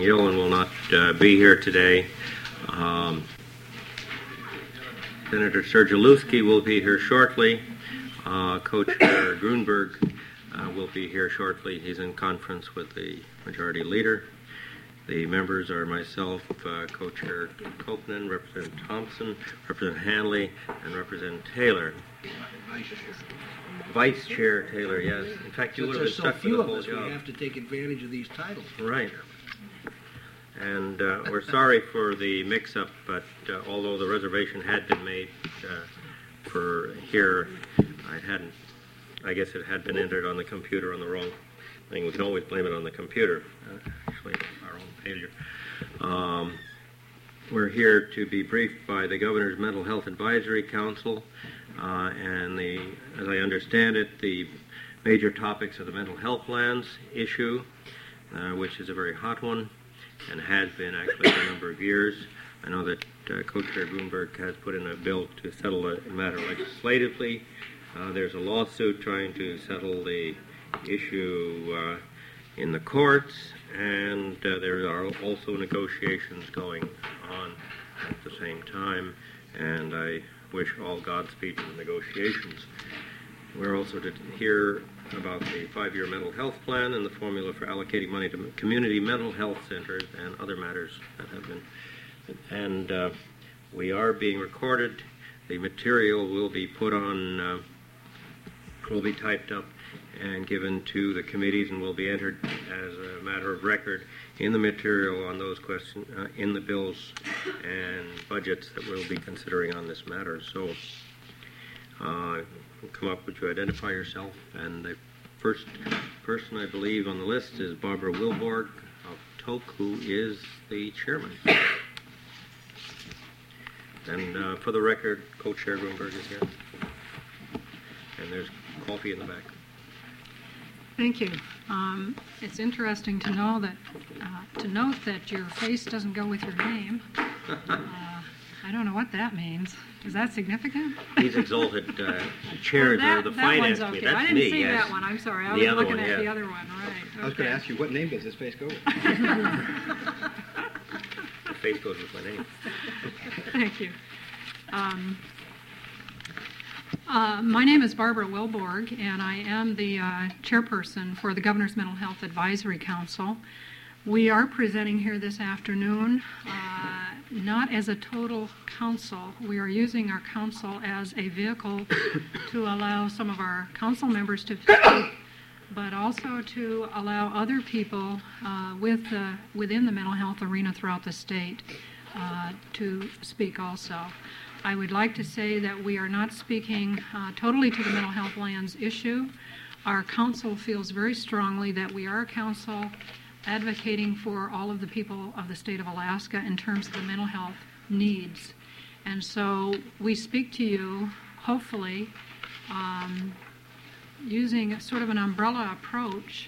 Yolen will not be here today. Senator Sergielewski will be here shortly. Co-Chair Grunberg will be here shortly. He's in conference with the Majority Leader. The members are myself, Co-Chair Kopnin, Representative Thompson, Representative Hanley, and Representative Taylor. Vice Chair Taylor, yes. In fact, you would have been stuck for the whole job. We have to take advantage of these titles. Right. And we're sorry for the mix-up, but although the reservation had been made for here, I guess it had been entered on the computer on the wrong thing. We can always blame it on the computer, actually our own failure. We're here to be briefed by the Governor's Mental Health Advisory Council, and as I understand it, the major topics of the mental health plans issue, which is a very hot one, and has been actually for a number of years. I know that Co-Chair Grunberg has put in a bill to settle the matter legislatively. There's a lawsuit trying to settle the issue in the courts, and there are also negotiations going on at the same time, and I wish all Godspeed to the negotiations. We're also to hear about the 5-year mental health plan and the formula for allocating money to community mental health centers and other matters that have been. And we are being recorded. The material will be put on, will be typed up and given to the committees and will be entered as a matter of record in the material on those questions, in the bills and budgets that we'll be considering on this matter. So come up, would you identify yourself? And the first person I believe on the list is Barbara Wilborg of TOC, who is the chairman. And for the record, Co-Chair Grunberg is here. And there's coffee in the back. Thank you. It's interesting to know that to note that your face doesn't go with your name. I don't know what that means. Is that significant? He's exalted chair of the finance committee. Okay. That's I didn't me, see yes. that one. I'm sorry. I was looking at the other one. Right. Okay. I was going to ask you, what name does this face go with? The face goes with my name. Thank you. My name is Barbara Wilborg, and I am the chairperson for the Governor's Mental Health Advisory Council. We are presenting here this afternoon, not as a total council. We are using our council as a vehicle to allow some of our council members to speak, but also to allow other people within the mental health arena throughout the state to speak also. I would like to say that we are not speaking totally to the mental health lands issue. Our council feels very strongly that we are a council advocating for all of the people of the state of Alaska in terms of the mental health needs. And so we speak to you, hopefully, using sort of an umbrella approach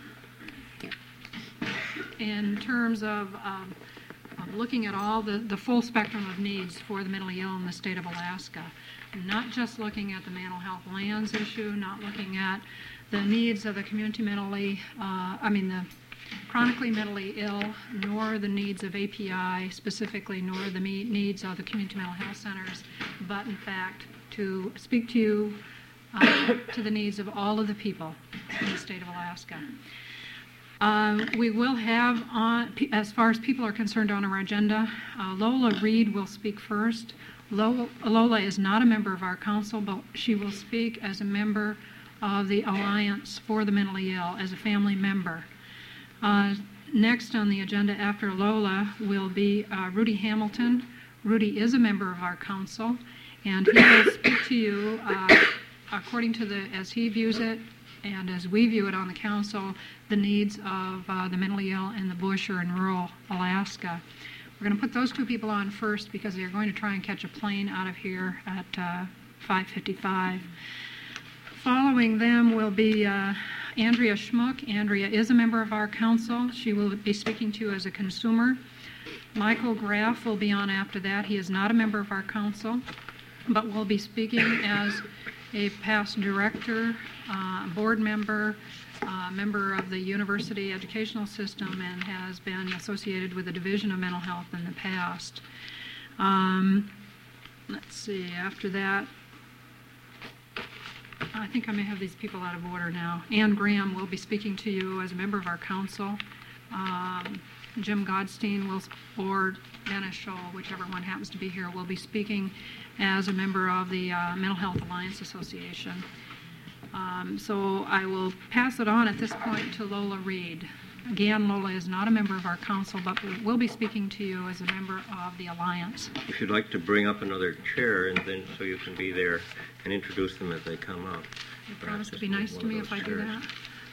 in terms of looking at all the full spectrum of needs for the mentally ill in the state of Alaska. Not just looking at the mental health lands issue, not looking at the needs of the the chronically mentally ill, nor the needs of API specifically, nor the needs of the community mental health centers, but in fact to speak to you to the needs of all of the people in the state of Alaska. We will have, as far as people are concerned on our agenda, Lola Reed will speak first. Lola is not a member of our council, but she will speak as a member of the Alliance for the Mentally Ill, as a family member. Next on the agenda after Lola will be Rudy Hamilton. Rudy is a member of our council, and he will speak to you according to as he views it, and as we view it on the council, the needs of the mentally ill in the bush or in rural Alaska. We're going to put those two people on first because they're going to try and catch a plane out of here at 5:55. Following them will be Andrea Schmuck. Andrea is a member of our council. She will be speaking to you as a consumer. Michael Graff will be on after that. He is not a member of our council, but will be speaking as a past director, board member, a member of the university educational system and has been associated with the Division of Mental Health in the past. Let's see, after that, I think I may have these people out of order now. Ann Graham will be speaking to you as a member of our council. Jim Godstein will, or Dennis Scholl, whichever one happens to be here, will be speaking as a member of the Mental Health Alliance Association. So I will pass it on at this point to Lola Reed. Again, Lola is not a member of our council, but will be speaking to you as a member of the Alliance. If you'd like to bring up another chair, and then so you can be there and introduce them as they come up. You promise to be nice to me if I do that?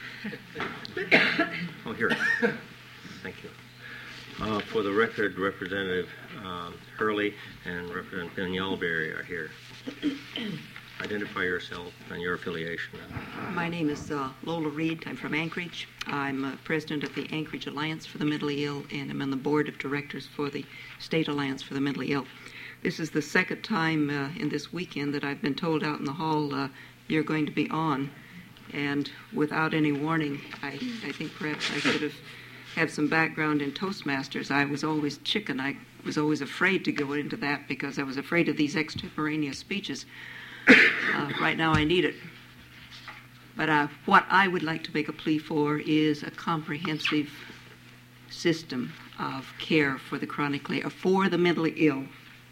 Oh, here. Thank you. For the record, Representative Hurley and Representative Pinyalberry are here. Identify yourself and your affiliation. My name is Lola Reed. I'm from Anchorage. I'm president of the Anchorage Alliance for the Mentally Ill, and I'm on the board of directors for the State Alliance for the Mentally Ill. This is the second time in this weekend that I've been told out in the hall, you're going to be on. And without any warning, I think perhaps I should have some background in Toastmasters. I was always chicken. I was always afraid to go into that because I was afraid of these extemporaneous speeches. Right now I need it. But what I would like to make a plea for is a comprehensive system of care for the chronically, for the mentally ill.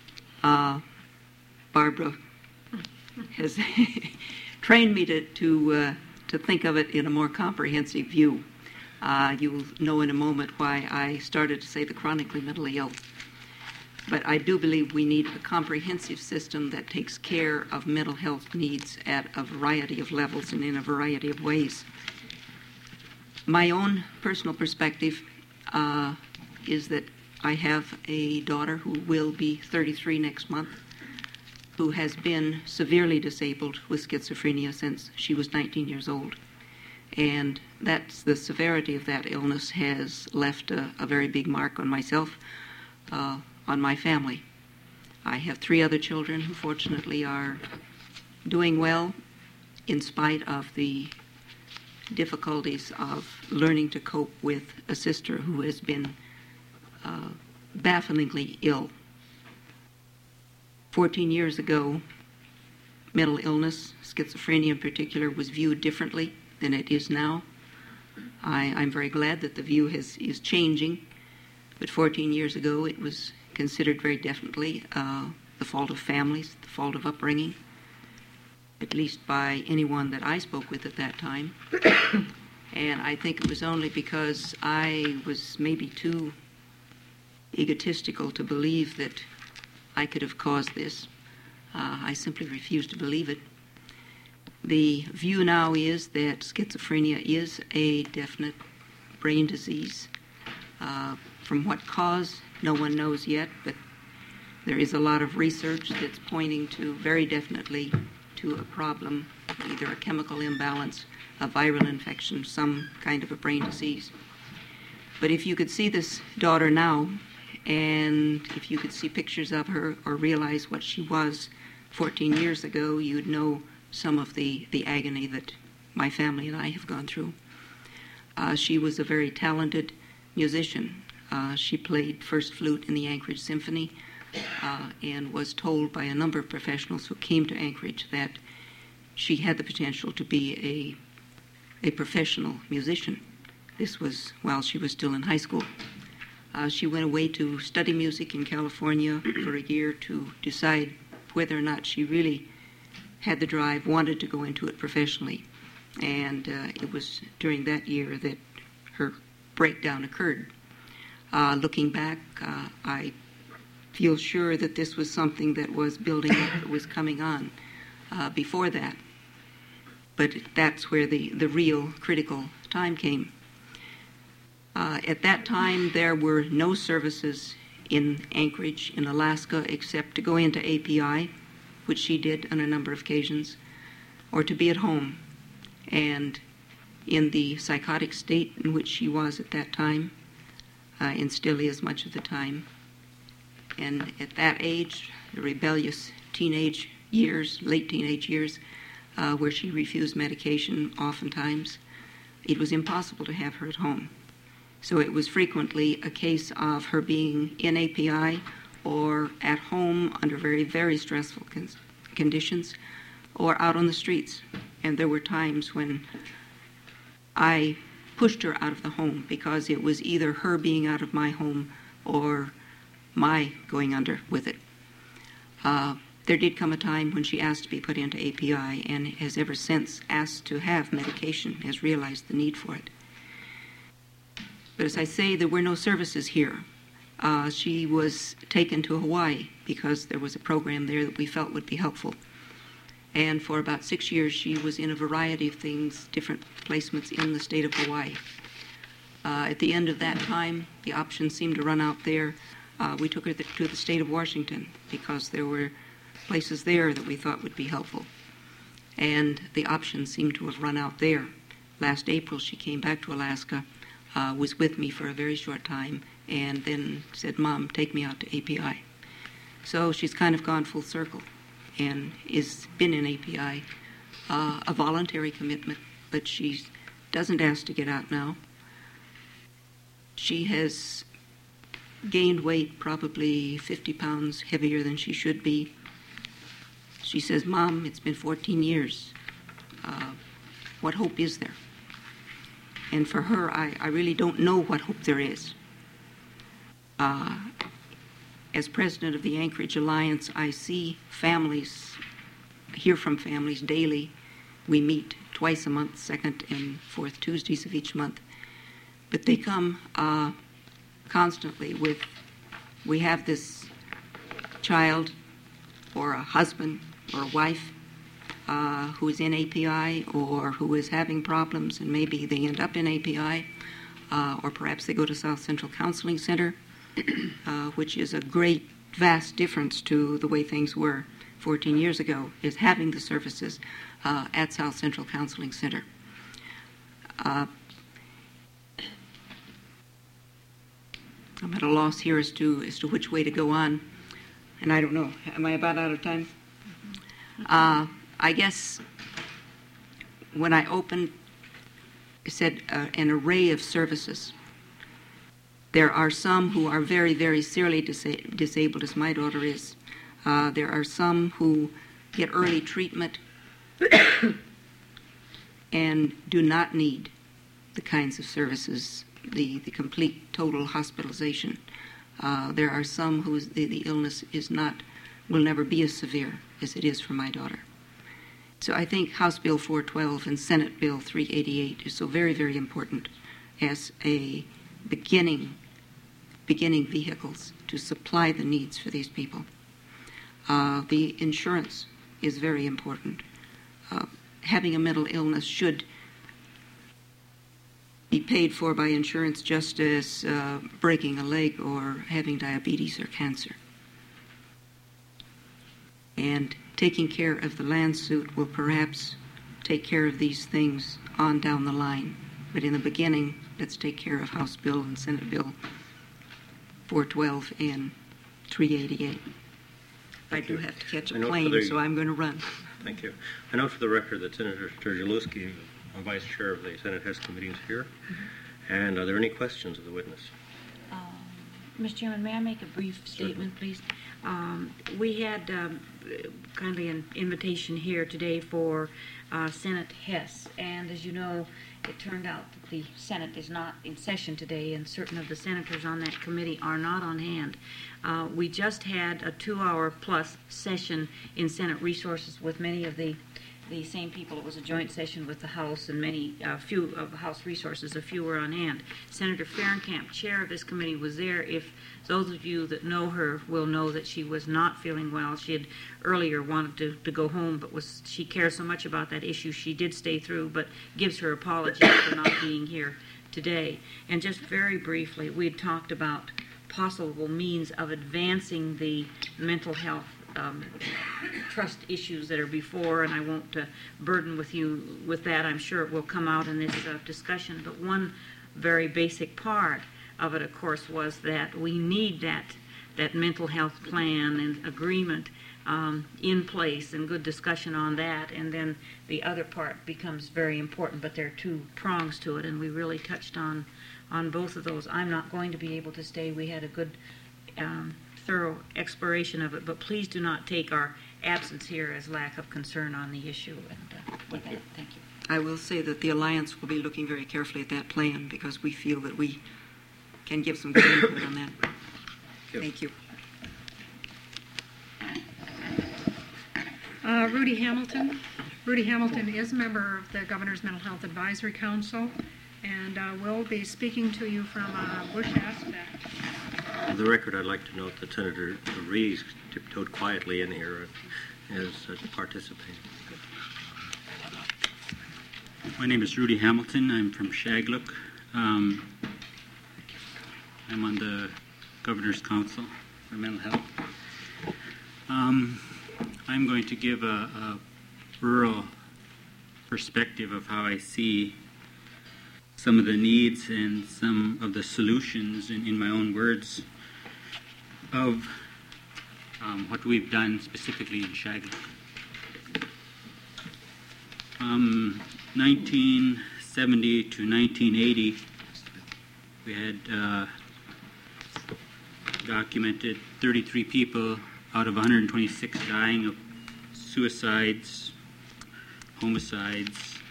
Barbara has trained me to think of it in a more comprehensive view. You'll know in a moment why I started to say the chronically mentally ill. But I do believe we need a comprehensive system that takes care of mental health needs at a variety of levels and in a variety of ways. My own personal perspective is that I have a daughter who will be 33 next month, who has been severely disabled with schizophrenia since she was 19 years old. And that's the severity of that illness has left a very big mark on myself, on my family. I have 3 other children who fortunately are doing well in spite of the difficulties of learning to cope with a sister who has been bafflingly ill. 14 years ago, mental illness, schizophrenia in particular, was viewed differently than it is now. I'm very glad that the view is changing, but 14 years ago it was considered very definitely the fault of families, the fault of upbringing, at least by anyone that I spoke with at that time. And I think it was only because I was maybe too egotistical to believe that I could have caused this. I simply refused to believe it. The view now is that schizophrenia is a definite brain disease. From what cause, no one knows yet, but there is a lot of research that's pointing to very definitely to a problem, either a chemical imbalance, a viral infection, some kind of a brain disease. But if you could see this daughter now, and if you could see pictures of her or realize what she was 14 years ago, you'd know some of the agony that my family and I have gone through. She was a very talented musician. She played first flute in the Anchorage Symphony and was told by a number of professionals who came to Anchorage that she had the potential to be a professional musician. This was while she was still in high school. She went away to study music in California for a year to decide whether or not she really had the drive, wanted to go into it professionally. And it was during that year that her breakdown occurred. Looking back, I feel sure that this was something that was building up, that was coming on before that. But that's where the real critical time came. At that time, there were no services in Anchorage, in Alaska, except to go into API, which she did on a number of occasions, or to be at home. And in the psychotic state in which she was at that time, and still is much of the time, and at that age, the rebellious teenage years, late teenage years, where she refused medication oftentimes, it was impossible to have her at home. So it was frequently a case of her being in API or at home under very, very stressful conditions or out on the streets. And there were times when I pushed her out of the home because it was either her being out of my home or my going under with it. There did come a time when she asked to be put into API and has ever since asked to have medication, has realized the need for it. But as I say, there were no services here. She was taken to Hawaii because there was a program there that we felt would be helpful. And for about 6 years, she was in a variety of things, different placements in the state of Hawaii. At the end of that time, the options seemed to run out there. We took her to the state of Washington because there were places there that we thought would be helpful. And the options seemed to have run out there. Last April, she came back to Alaska, was with me for a very short time, and then said, "Mom, take me out to API." So she's kind of gone full circle and has been in API, a voluntary commitment, but she doesn't ask to get out now. She has gained weight, probably 50 pounds heavier than she should be. She says, "Mom, it's been 14 years. What hope is there?" And for her, I really don't know what hope there is. As president of the Anchorage Alliance, I see families, hear from families daily. We meet twice a month, second and fourth Tuesdays of each month. But they come constantly with, we have this child or a husband or a wife who is in API or who is having problems, and maybe they end up in API, or perhaps they go to South Central Counseling Center, which is a great, vast difference to the way things were 14 years ago, is having the services at South Central Counseling Center. I'm at a loss here as to which way to go on, and I don't know. Am I about out of time? I guess when I opened, I said an array of services. There are some who are very, very severely disabled, as my daughter is. There are some who get early treatment and do not need the kinds of services, the complete total hospitalization. There are some whose the illness will never be as severe as it is for my daughter. So I think House Bill 412 and Senate Bill 388 is so very, very important as a beginning vehicles to supply the needs for these people. The insurance is very important. Having a mental illness should be paid for by insurance just as breaking a leg or having diabetes or cancer. And taking care of the land suit will perhaps take care of these things on down the line. But in the beginning, let's take care of House Bill and Senate Bill 412 and 388. I do have to catch a plane, so I'm going to run. Thank you. I note for the record that Senator Sturgielewski, Vice Chair of the Senate HES Committee, is here. Mm-hmm. And are there any questions of the witness? Mr. Chairman, may I make a brief statement, please? We had kindly an invitation here today for Senate HES, and as you know, it turned out that the Senate is not in session today, and certain of the senators on that committee are not on hand. We just had a 2-hour plus session in Senate Resources with many of the same people. It was a joint session with the House, and few of House Resources, a few were on hand. Senator Fahrenkamp, chair of this committee, was there. If those of you that know her will know that she was not feeling well. She had earlier wanted to go home, but she cares so much about that issue, she did stay through, but gives her apologies for not being here today. And just very briefly, we had talked about possible means of advancing the mental health trust issues that are before, and I won't burden with you with that. I'm sure it will come out in this discussion. But one very basic part of it, of course, was that we need that mental health plan and agreement in place and good discussion on that, and then the other part becomes very important, but there are two prongs to it, and we really touched on both of those. I'm not going to be able to stay. We had a good, thorough exploration of it, but please do not take our absence here as lack of concern on the issue. And with that, thank you. I will say that the Alliance will be looking very carefully at that plan because we feel that we can give some good input on that. Thank you. Rudy Hamilton. Rudy Hamilton is a member of the Governor's Mental Health Advisory Council and will be speaking to you from a bush aspect. For the record, I'd like to note that Senator Rees tiptoed quietly in here as participating. My name is Rudy Hamilton. I'm from Shagluk. I'm on the Governor's Council for Mental Health. I'm going to give a rural perspective of how I see some of the needs and some of the solutions, in my own words, of what we've done specifically in Shagluk. 1970 to 1980, we had documented 33 people out of 126 dying of suicides, homicides,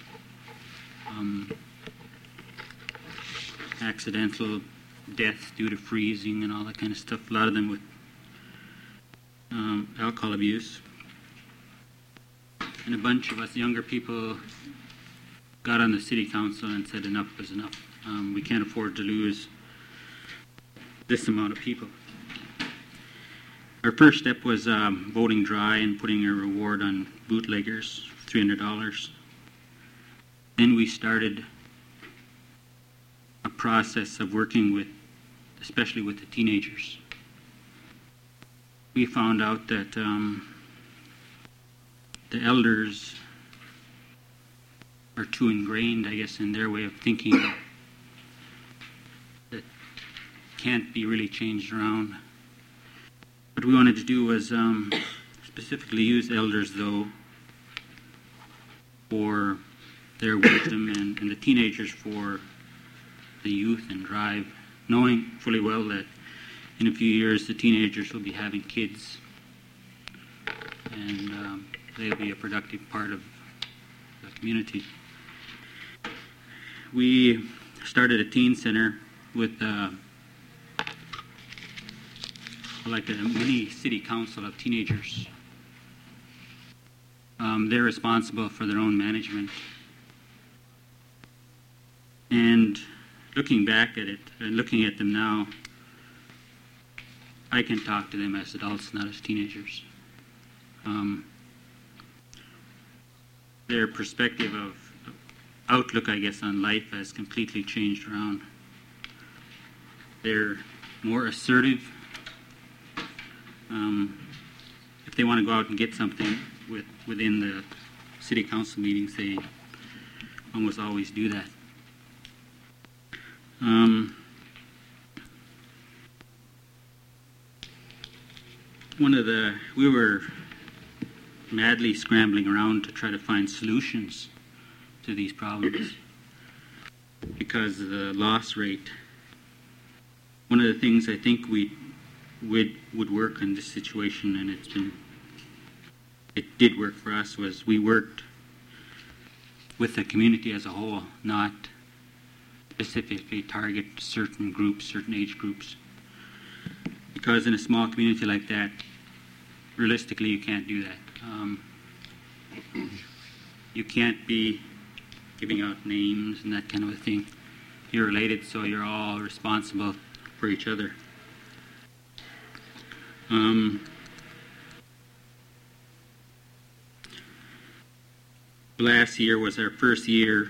accidental deaths due to freezing and all that kind of stuff, a lot of them with alcohol abuse. And a bunch of us younger people got on the city council and said enough is enough. We can't afford to lose this amount of people. Our first step was voting dry and putting a reward on bootleggers, $300. Then we started a process of working with, especially with the teenagers. We found out that the elders are too ingrained, I guess, in their way of thinking that can't be really changed around. What we wanted to do was specifically use elders, though, for their wisdom and the teenagers for the youth and drive, knowing fully well that in a few years the teenagers will be having kids and they'll be a productive part of the community. We started a teen center with like a mini city council of teenagers. They're responsible for their own management. And looking back at it and looking at them now, I can talk to them as adults, not as teenagers. Their perspective of outlook, I guess, on life has completely changed around. They're more assertive. If they want to go out and get something within the city council meetings, they almost always do that. We were madly scrambling around to try to find solutions to these problems because of the loss rate. One of the things I think would work in this situation, and it did work for us, was we worked with the community as a whole, not specifically target certain groups, certain age groups. Because in a small community like that, realistically, you can't do that. You can't be giving out names and that kind of a thing. You're related, so you're all responsible for each other. Last year was our first year.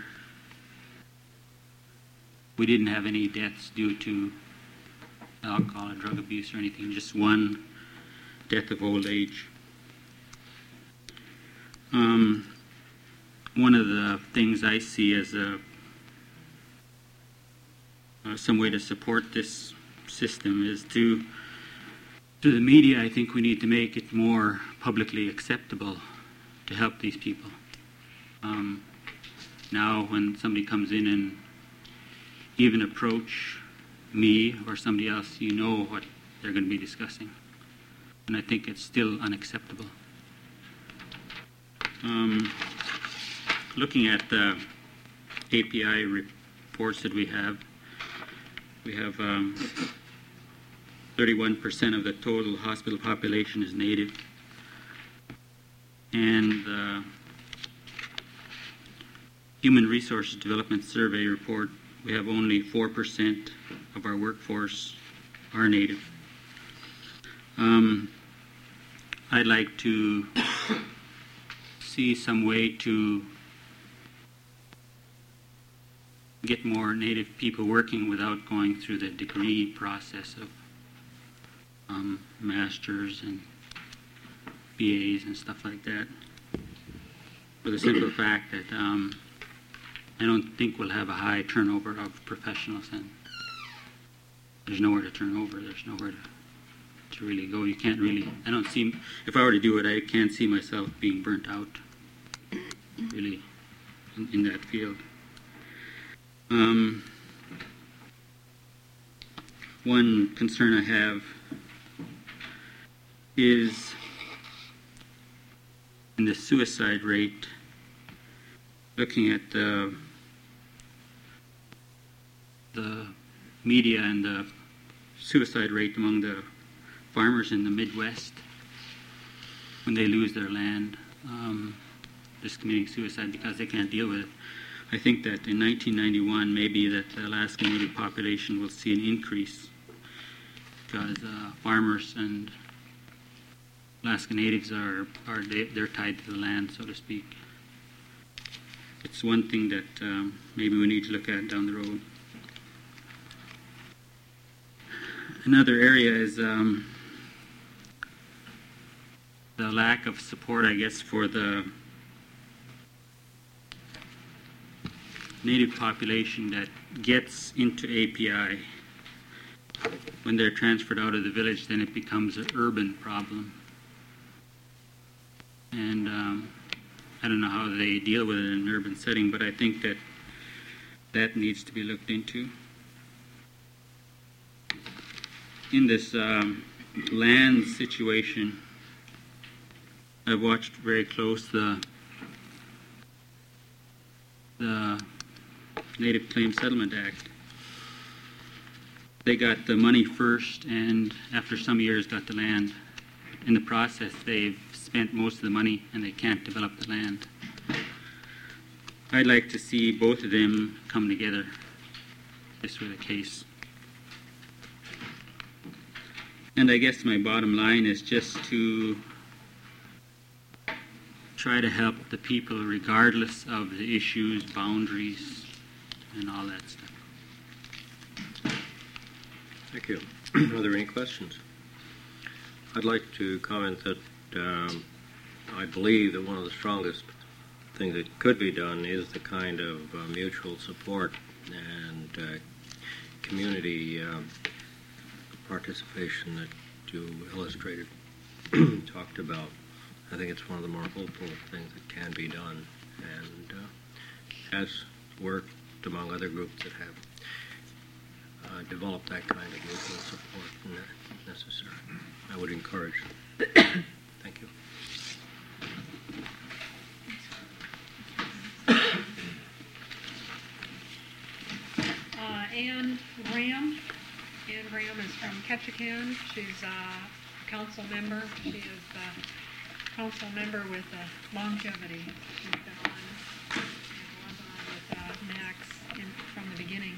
We didn't have any deaths due to alcohol or drug abuse or anything, just one death of old age. One of the things I see as some way to support this system is to To the media, I think we need to make it more publicly acceptable to help these people. Now, when somebody comes in and even approach me or somebody else, you know what they're going to be discussing. And I think it's still unacceptable. Looking at the API reports that we have 31% of the total hospital population is Native. And the Human Resources Development Survey report, we have only 4% of our workforce are Native. I'd like to see some way to get more Native people working without going through the degree process of masters and BAs and stuff like that. For the simple fact that I don't think we'll have a high turnover of professionals, and there's nowhere to turn over. There's nowhere to really go. You can't really, I don't see, if I were to do it, I can't see myself being burnt out, really, in that field. One concern I have is in the suicide rate, looking at the media and the suicide rate among the farmers in the Midwest when they lose their land, just committing suicide because they can't deal with it. I think that in 1991, maybe that the Alaska Native population will see an increase because farmers and Alaska Natives they're tied to the land, so to speak. It's one thing that maybe we need to look at down the road. Another area is the lack of support, I guess, for the Native population that gets into API. When they're transferred out of the village, then it becomes an urban problem. And I don't know how they deal with it in an urban setting, but I think that that needs to be looked into. In this land situation, I've watched very close the Native Claims Settlement Act. They got the money first, and after some years got the land. In the process, they've spent most of the money, and they can't develop the land. I'd like to see both of them come together, if this were the case. And I guess my bottom line is just to try to help the people regardless of the issues, boundaries, and all that stuff. Thank you. Are there any questions? I'd like to comment that I believe that one of the strongest things that could be done is the kind of mutual support and community participation that you illustrated, talked about. I think it's one of the more hopeful things that can be done, and has worked among other groups that have developed that kind of mutual support when necessary. I would encourage them. Thank you. Ann Graham. Ann Graham is from Ketchikan. She's a council member. She is a council member with longevity. She's been on and was on with Max from the beginning.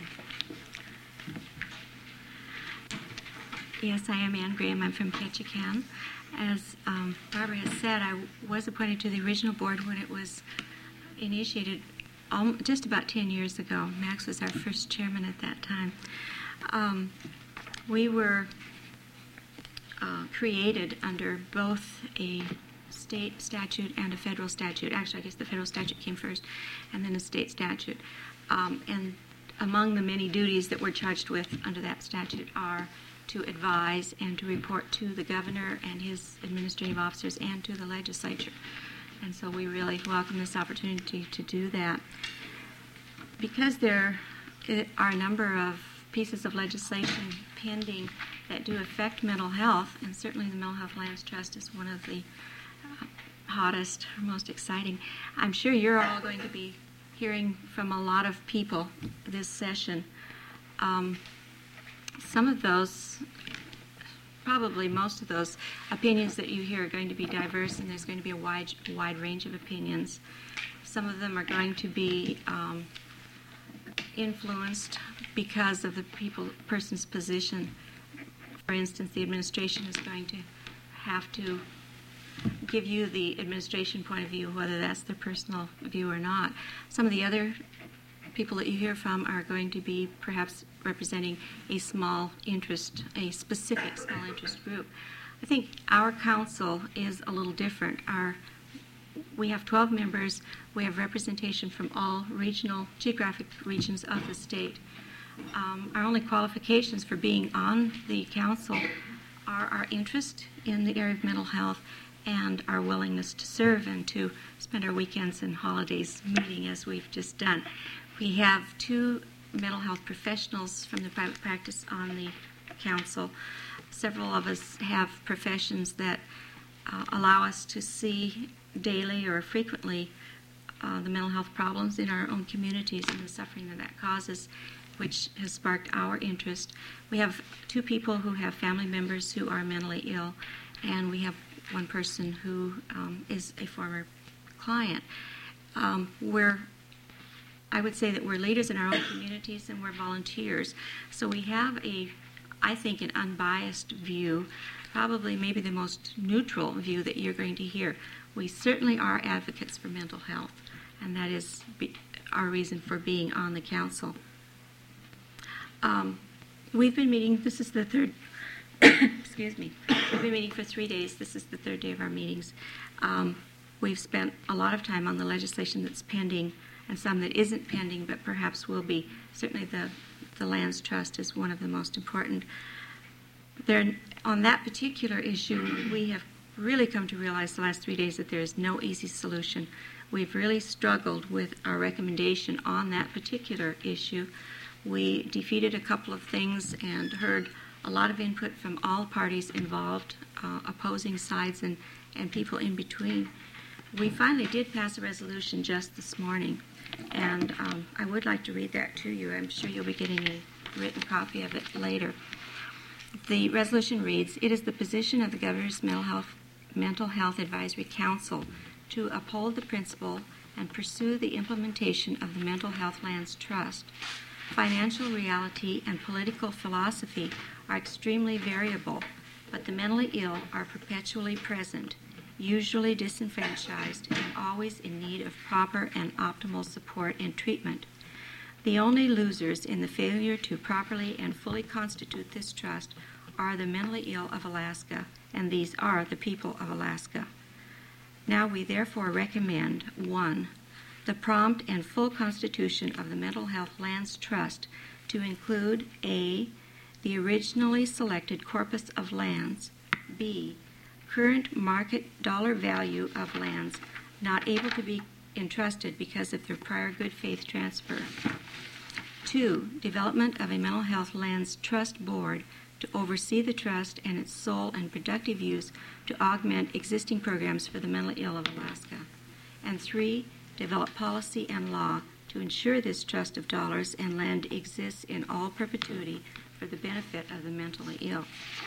Yes, I am Ann Graham. I'm from Ketchikan. As Barbara has said, I was appointed to the original board when it was initiated just about 10 years ago. Max was our first chairman at that time. We were created under both a state statute and a federal statute. Actually, I guess the federal statute came first, and then a state statute. And among the many duties that we're charged with under that statute are to advise and to report to the governor and his administrative officers and to the legislature. And so we really welcome this opportunity to do that. Because there are a number of pieces of legislation pending that do affect mental health, and certainly the Mental Health Lands Trust is one of the hottest, most exciting. I'm sure you're all going to be hearing from a lot of people this session. Some of those, probably most of those opinions that you hear are going to be diverse, and there's going to be a wide range of opinions. Some of them are going to be influenced because of the person's position. For instance, the administration is going to have to give you the administration point of view, whether that's their personal view or not. Some of the other people that you hear from are going to be perhaps representing a small interest, a specific small interest group. I think our council is a little different. We have 12 members. We have representation from all geographic regions of the state. Our only qualifications for being on the council are our interest in the area of mental health and our willingness to serve and to spend our weekends and holidays meeting as we've just done. We have 2 mental health professionals from the private practice on the council. Several of us have professions that allow us to see daily or frequently the mental health problems in our own communities and the suffering that causes, which has sparked our interest. We have 2 people who have family members who are mentally ill, and we have 1 person who is a former client. I would say that we're leaders in our own communities and we're volunteers. So we have I think, an unbiased view, probably maybe the most neutral view that you're going to hear. We certainly are advocates for mental health, and that is our reason for being on the council. We've been meeting, this is the third, excuse me, we've been meeting for 3 days. This is the 3rd day of our meetings. We've spent a lot of time on the legislation that's pending and some that isn't pending, but perhaps will be. Certainly the Lands Trust is one of the most important. On that particular issue, we have really come to realize the last 3 days that there is no easy solution. We've really struggled with our recommendation on that particular issue. We defeated a couple of things and heard a lot of input from all parties involved, opposing sides and people in between. We finally did pass a resolution just this morning, and I would like to read that to you. I'm sure you'll be getting a written copy of it later. The resolution reads, "It is the position of the Governor's Mental Health Advisory Council to uphold the principle and pursue the implementation of the Mental Health Lands Trust. Financial reality and political philosophy are extremely variable, but the mentally ill are perpetually present, usually disenfranchised, and always in need of proper and optimal support and treatment. The only losers in the failure to properly and fully constitute this trust are the mentally ill of Alaska, and these are the people of Alaska. Now we therefore recommend 1. The prompt and full constitution of the Mental Health Lands Trust to include A. The originally selected corpus of lands, B. Current market dollar value of lands not able to be entrusted because of their prior good faith transfer. 2. Development of a Mental Health Lands Trust Board to oversee the trust and its sole and productive use to augment existing programs for the mentally ill of Alaska. And 3. Develop policy and law to ensure this trust of dollars and land exists in all perpetuity for the benefit of the mentally ill."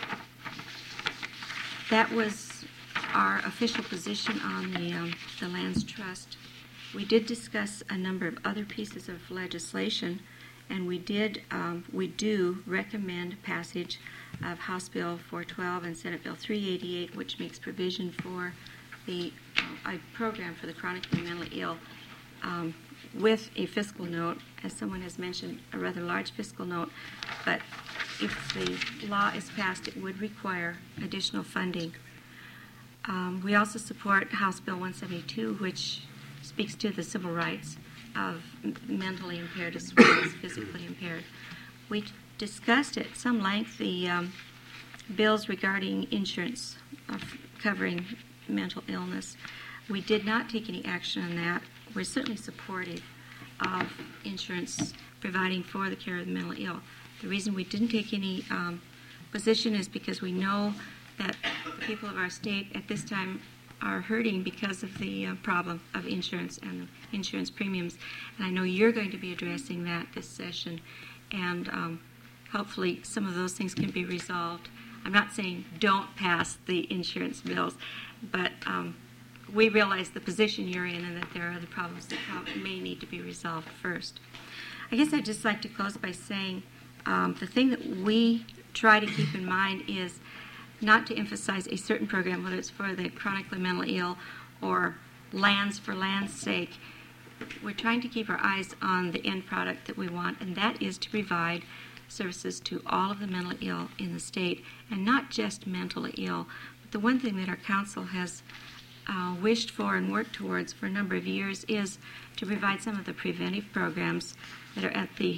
That was our official position on the Lands Trust. We did discuss a number of other pieces of legislation, and we do recommend passage of House Bill 412 and Senate Bill 388, which makes provision for a program for the chronically mentally ill, with a fiscal note, as someone has mentioned, a rather large fiscal note, but if the law is passed, it would require additional funding. We also support House Bill 172, which speaks to the civil rights of mentally impaired as well as physically impaired. We discussed at some length the bills regarding insurance of covering mental illness. We did not take any action on that. We're certainly supportive of insurance providing for the care of the mentally ill. The reason we didn't take any position is because we know that the people of our state at this time are hurting because of the problem of insurance and the insurance premiums. And I know you're going to be addressing that this session, and hopefully some of those things can be resolved. I'm not saying don't pass the insurance bills, but we realize the position you're in and that there are other problems that may need to be resolved first. I guess I'd just like to close by saying the thing that we try to keep in mind is not to emphasize a certain program, whether it's for the chronically mentally ill or lands for land's sake. We're trying to keep our eyes on the end product that we want, and that is to provide services to all of the mentally ill in the state, and not just mentally ill. But the one thing that our council has wished for and worked towards for a number of years is to provide some of the preventive programs that are at the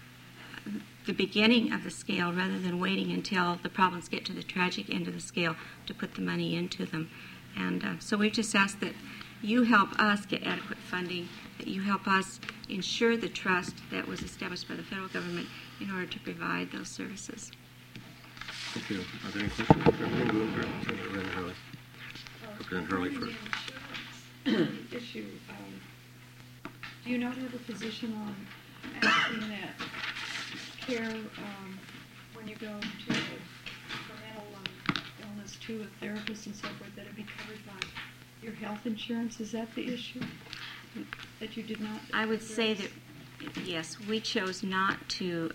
beginning of the scale, rather than waiting until the problems get to the tragic end of the scale to put the money into them. And so we've just asked that you help us get adequate funding, that you help us ensure the trust that was established by the federal government in order to provide those services. Thank you. Are there any questions? Representative Hurley. Representative Hurley first. Issue. Do you not have a position on asking that care when you go to for mental illness to a therapist and so forth, that it be covered by your health insurance? Is that the issue that you did not? I would say that yes, we chose not to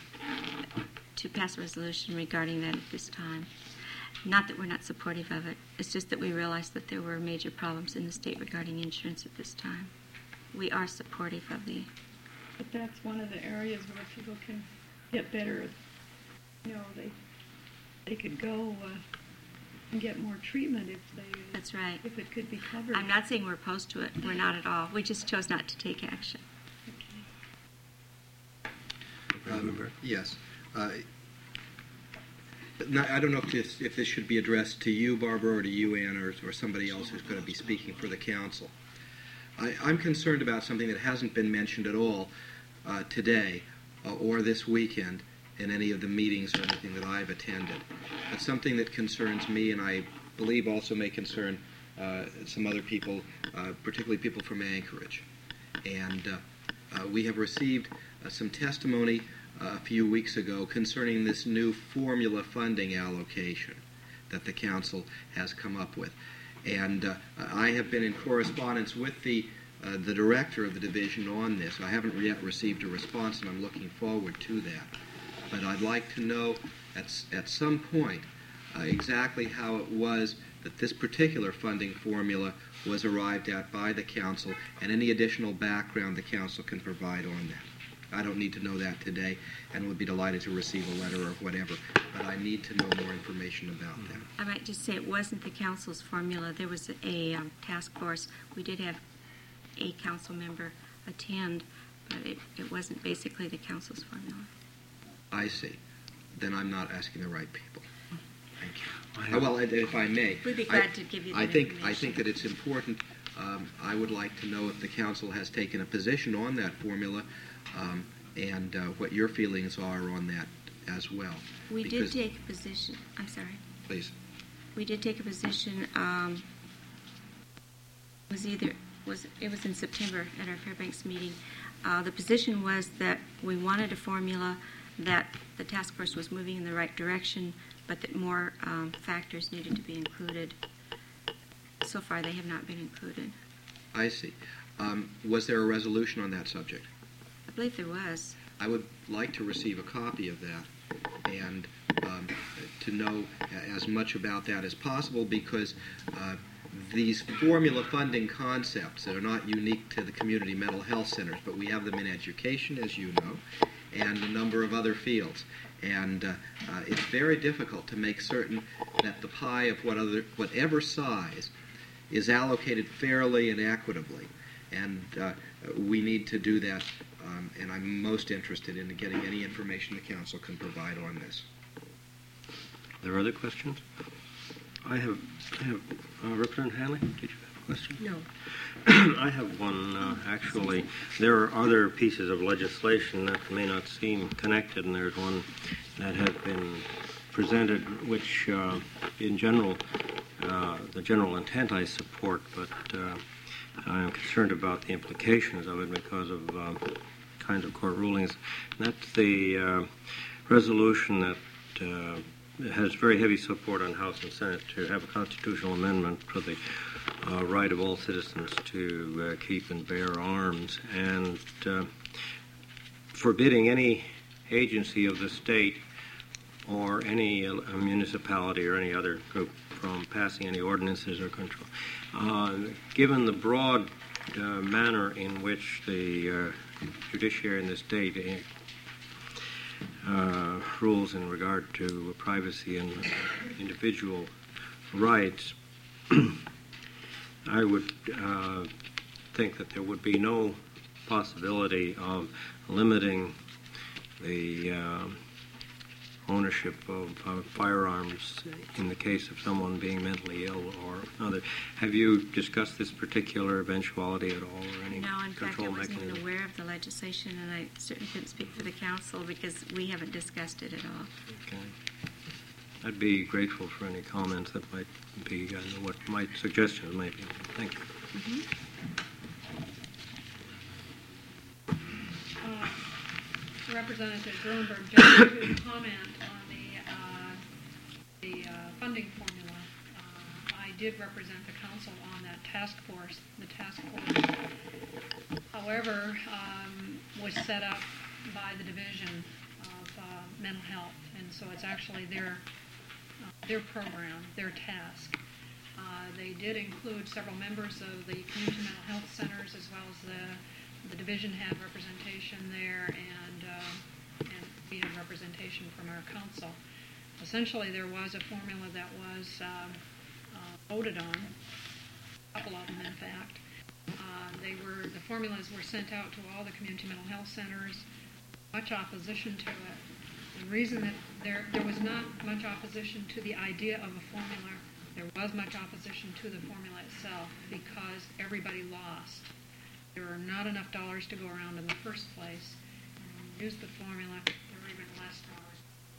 pass a resolution regarding that at this time. Not that we're not supportive of it. It's just that we realized that there were major problems in the state regarding insurance at this time. We are supportive of the. But that's one of the areas where people can get better. You know, they could go and get more treatment if they. That's right. If it could be covered. I'm not saying we're opposed to it. We're not at all. We just chose not to take action. Yes. I don't know if this should be addressed to you, Barbara, or to you, Ann, or somebody else who's going to be speaking for the council. I'm concerned about something that hasn't been mentioned at all today or this weekend in any of the meetings or anything that I've attended. It's something that concerns me, and I believe also may concern some other people, particularly people from Anchorage. And we have received some testimony a few weeks ago concerning this new formula funding allocation that the council has come up with. And I have been in correspondence with the director of the division on this. I haven't yet received a response, and I'm looking forward to that. But I'd like to know at some point exactly how it was that this particular funding formula was arrived at by the council, and any additional background the council can provide on that. I don't need to know that today, and would be delighted to receive a letter or whatever, but I need to know more information about that. I might just say it wasn't the council's formula. There was a task force. We did have a council member attend, but it wasn't basically the council's formula. I see. Then I'm not asking the right people. Thank you. Well, if I may, We'd be glad to give you that information. I think that it's important. I would like to know if the council has taken a position on that formula, and what your feelings are on that as well. We did take a position. I'm sorry. Please. We did take a position. It was in September at our Fairbanks meeting. The position was that we wanted a formula that the task force was moving in the right direction, but that more factors needed to be included. So far, they have not been included. I see. Was there a resolution on that subject? I believe there was. I would like to receive a copy of that and to know as much about that as possible, because these formula funding concepts that are not unique to the community mental health centers, but we have them in education, as you know, and a number of other fields. And it's very difficult to make certain that the pie of whatever size is allocated fairly and equitably. And we need to do that, and I'm most interested in getting any information the council can provide on this. there other questions? I have Representative Hanley, did you have a question? No. I have one, actually. There are other pieces of legislation that may not seem connected, and there's one that has been presented, which in general, the general intent I support, but I'm concerned about the implications of it because of kinds of court rulings. And that's the resolution that has very heavy support on House and Senate to have a constitutional amendment for the right of all citizens to keep and bear arms, and forbidding any agency of the state or any municipality or any other group from passing any ordinances or control. Given the broad manner in which the judiciary in the state rules in regard to privacy and individual rights, I would think that there would be no possibility of limiting the ownership of firearms in the case of someone being mentally ill or other. Have you discussed this particular eventuality at all, or any No, in fact, I control wasn't even mechanism? aware of the legislation, and I certainly couldn't speak for the council because we haven't discussed it at all. Okay. I'd be grateful for any comments that might be, what my suggestions might be. Thank you. Representative Gruenberg just to comment on the funding formula. I did represent the council on that task force. The task force, however, was set up by the Division of Mental Health, and so it's actually their program, their task. They did include several members of the community mental health centers, as well as the division had representation there, and we had representation from our council. Essentially, there was a formula that was voted on, a couple of them, in fact. The formulas were sent out to all the community mental health centers. Much opposition to it. The reason that there was not much opposition to the idea of a formula, there was much opposition to the formula itself because everybody lost. There were not enough dollars to go around in the first place. And when you use the formula, there were even less dollars.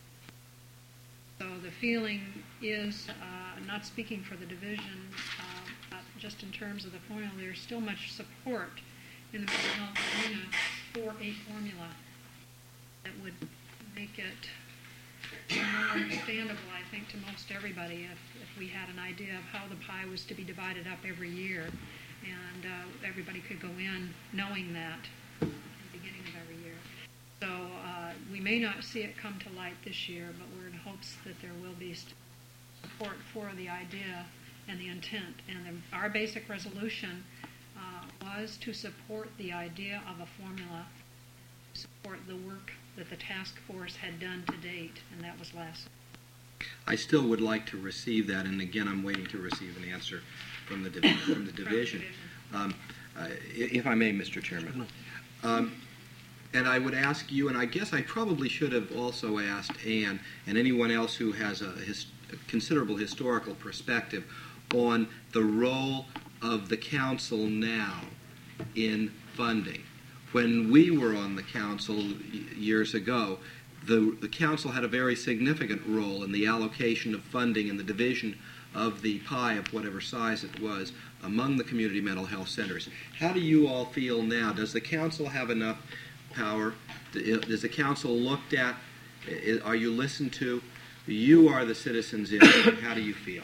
So the feeling is, not speaking for the division, but just in terms of the formula, there's still much support in the mental health arena for a formula that would make it more understandable, I think, to most everybody if we had an idea of how the pie was to be divided up every year, and everybody could go in knowing that at the beginning of every year. So we may not see it come to light this year, but we're in hopes that there will be support for the idea and the intent. And our basic resolution was to support the idea of a formula, support the work that the task force had done to date, and that was last. I still would like to receive that, and again, I'm waiting to receive an answer from the division. If I may, Mr. Chairman. And I would ask you, and I guess I probably should have also asked Ann and anyone else who has a considerable historical perspective on the role of the council now in funding. When we were on the council years ago, the council had a very significant role in the allocation of funding and the division of the pie of whatever size it was among the community mental health centers. How do you all feel now? Does the council have enough power? Is the council looked at? Are you listened to? You are the citizens in it. How do you feel?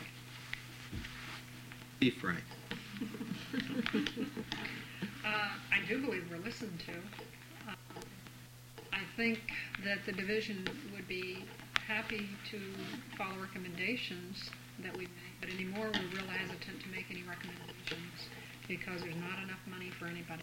Be frank. I do believe we're listened to. I think that the division would be happy to follow recommendations that we make, but anymore we're real hesitant to make any recommendations because there's not enough money for anybody.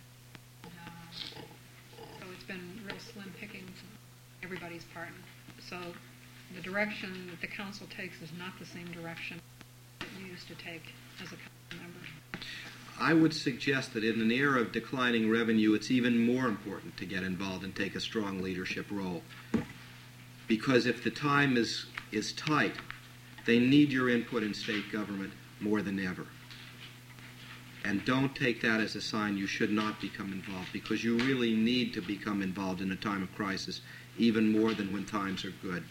So it's been real slim pickings on everybody's part. So the direction that the council takes is not the same direction that you used to take as a council member. I would suggest that in an era of declining revenue, it's even more important to get involved and take a strong leadership role. Because if the time is is tight. They need your input in state government more than ever. And don't take that as a sign you should not become involved, because you really need to become involved in a time of crisis, even more than when times are good.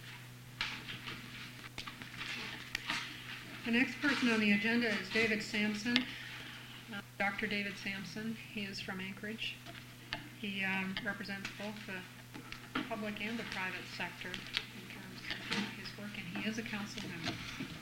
The next person on the agenda is David Sampson, Dr. David Sampson. He is from Anchorage. He represents both the public and the private sector in terms of his work, and he is a council member.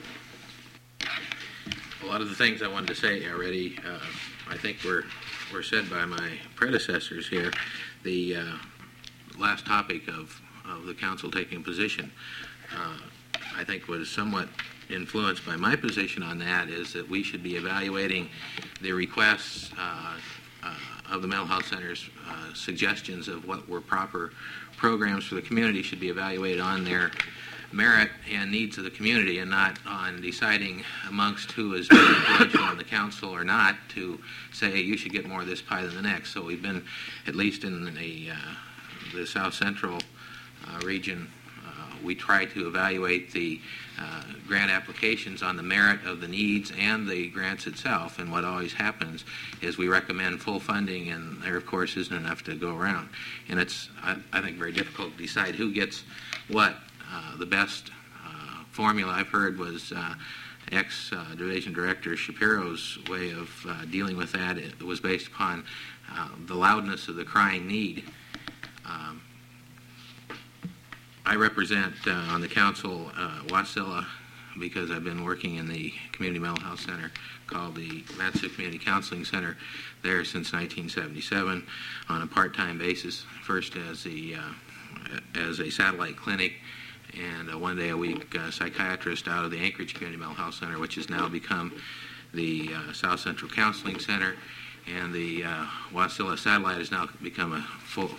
A lot of the things I wanted to say already, I think were said by my predecessors here. The last topic of the council taking a position, I think was somewhat influenced by my position on that, is that we should be evaluating the requests of the mental health center's suggestions of what were proper programs for the community should be evaluated on their merit and needs of the community, and not on deciding amongst who is influential on the council or not to say you should get more of this pie than the next. So we've been, at least in the South Central region, we try to evaluate the grant applications on the merit of the needs and the grants itself, and what always happens is we recommend full funding, and there of course isn't enough to go around, and it's I think very difficult to decide who gets what. The best formula I've heard was ex-division director Shapiro's way of dealing with that. It was based upon the loudness of the crying need. I represent on the council Wasilla, because I've been working in the community mental health center called the Mat-Su Community Counseling Center there since 1977 on a part-time basis, first as a satellite clinic and a one-day-a-week psychiatrist out of the Anchorage Community Mental Health Center, which has now become the South Central Counseling Center, and the Wasilla Satellite has now become a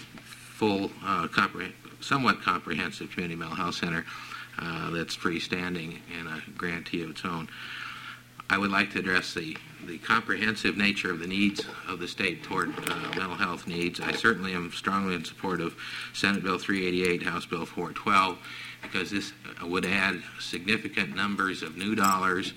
somewhat comprehensive community mental health center that's freestanding and a grantee of its own. I would like to address the comprehensive nature of the needs of the state toward mental health needs. I certainly am strongly in support of Senate Bill 388, House Bill 412, because this would add significant numbers of new dollars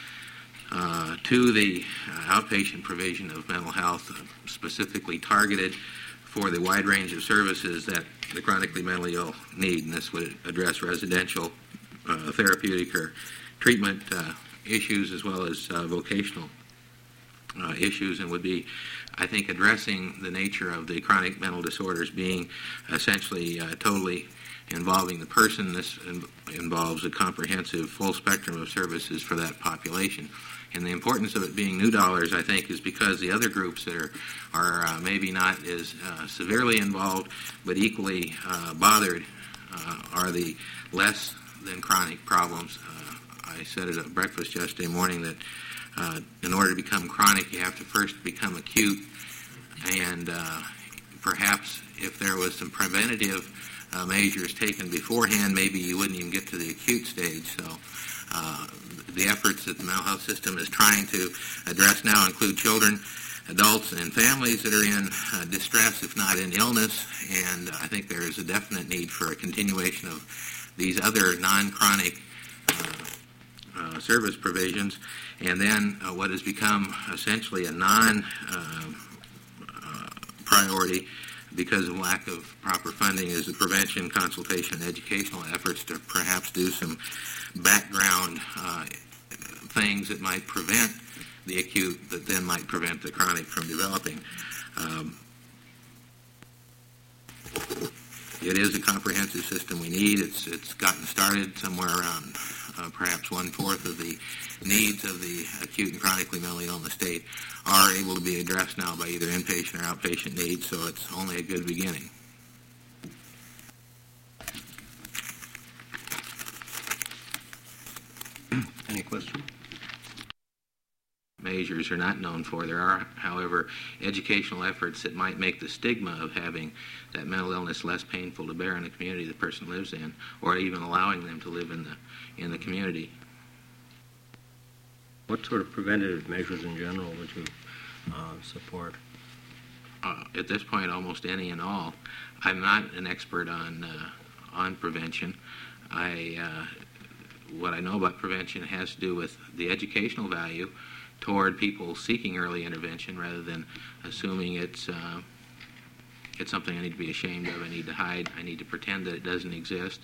to the outpatient provision of mental health, specifically targeted for the wide range of services that the chronically mentally ill need. And this would address residential, therapeutic, or treatment issues, as well as vocational issues, and would be, I think, addressing the nature of the chronic mental disorders being essentially totally involving the person. This involves a comprehensive full spectrum of services for that population. And the importance of it being new dollars, I think, is because the other groups that are maybe not as severely involved but equally bothered are the less than chronic problems. I said at a breakfast yesterday morning that in order to become chronic, you have to first become acute, and perhaps if there was some preventative measures taken beforehand, maybe you wouldn't even get to the acute stage. So the efforts that the mental health system is trying to address now include children, adults, and families that are in distress, if not in illness, and I think there is a definite need for a continuation of these other non-chronic service provisions. And then what has become essentially a non-priority because of lack of proper funding is the prevention, consultation, and educational efforts to perhaps do some background things that might prevent the acute, that then might prevent the chronic from developing. It is a comprehensive system we need. It's gotten started somewhere around perhaps 1/4 of the needs of the acute and chronically mentally ill in the state are able to be addressed now by either inpatient or outpatient needs, so it's only a good beginning. Any questions? Measures are not known for. There are, however, educational efforts that might make the stigma of having that mental illness less painful to bear in the community the person lives in, or even allowing them to live in the community. What sort of preventative measures in general would you support? At this point, almost any and all. I'm not an expert on prevention. I what I know about prevention has to do with the educational value toward people seeking early intervention rather than assuming it's something I need to be ashamed of, I need to hide, I need to pretend that it doesn't exist.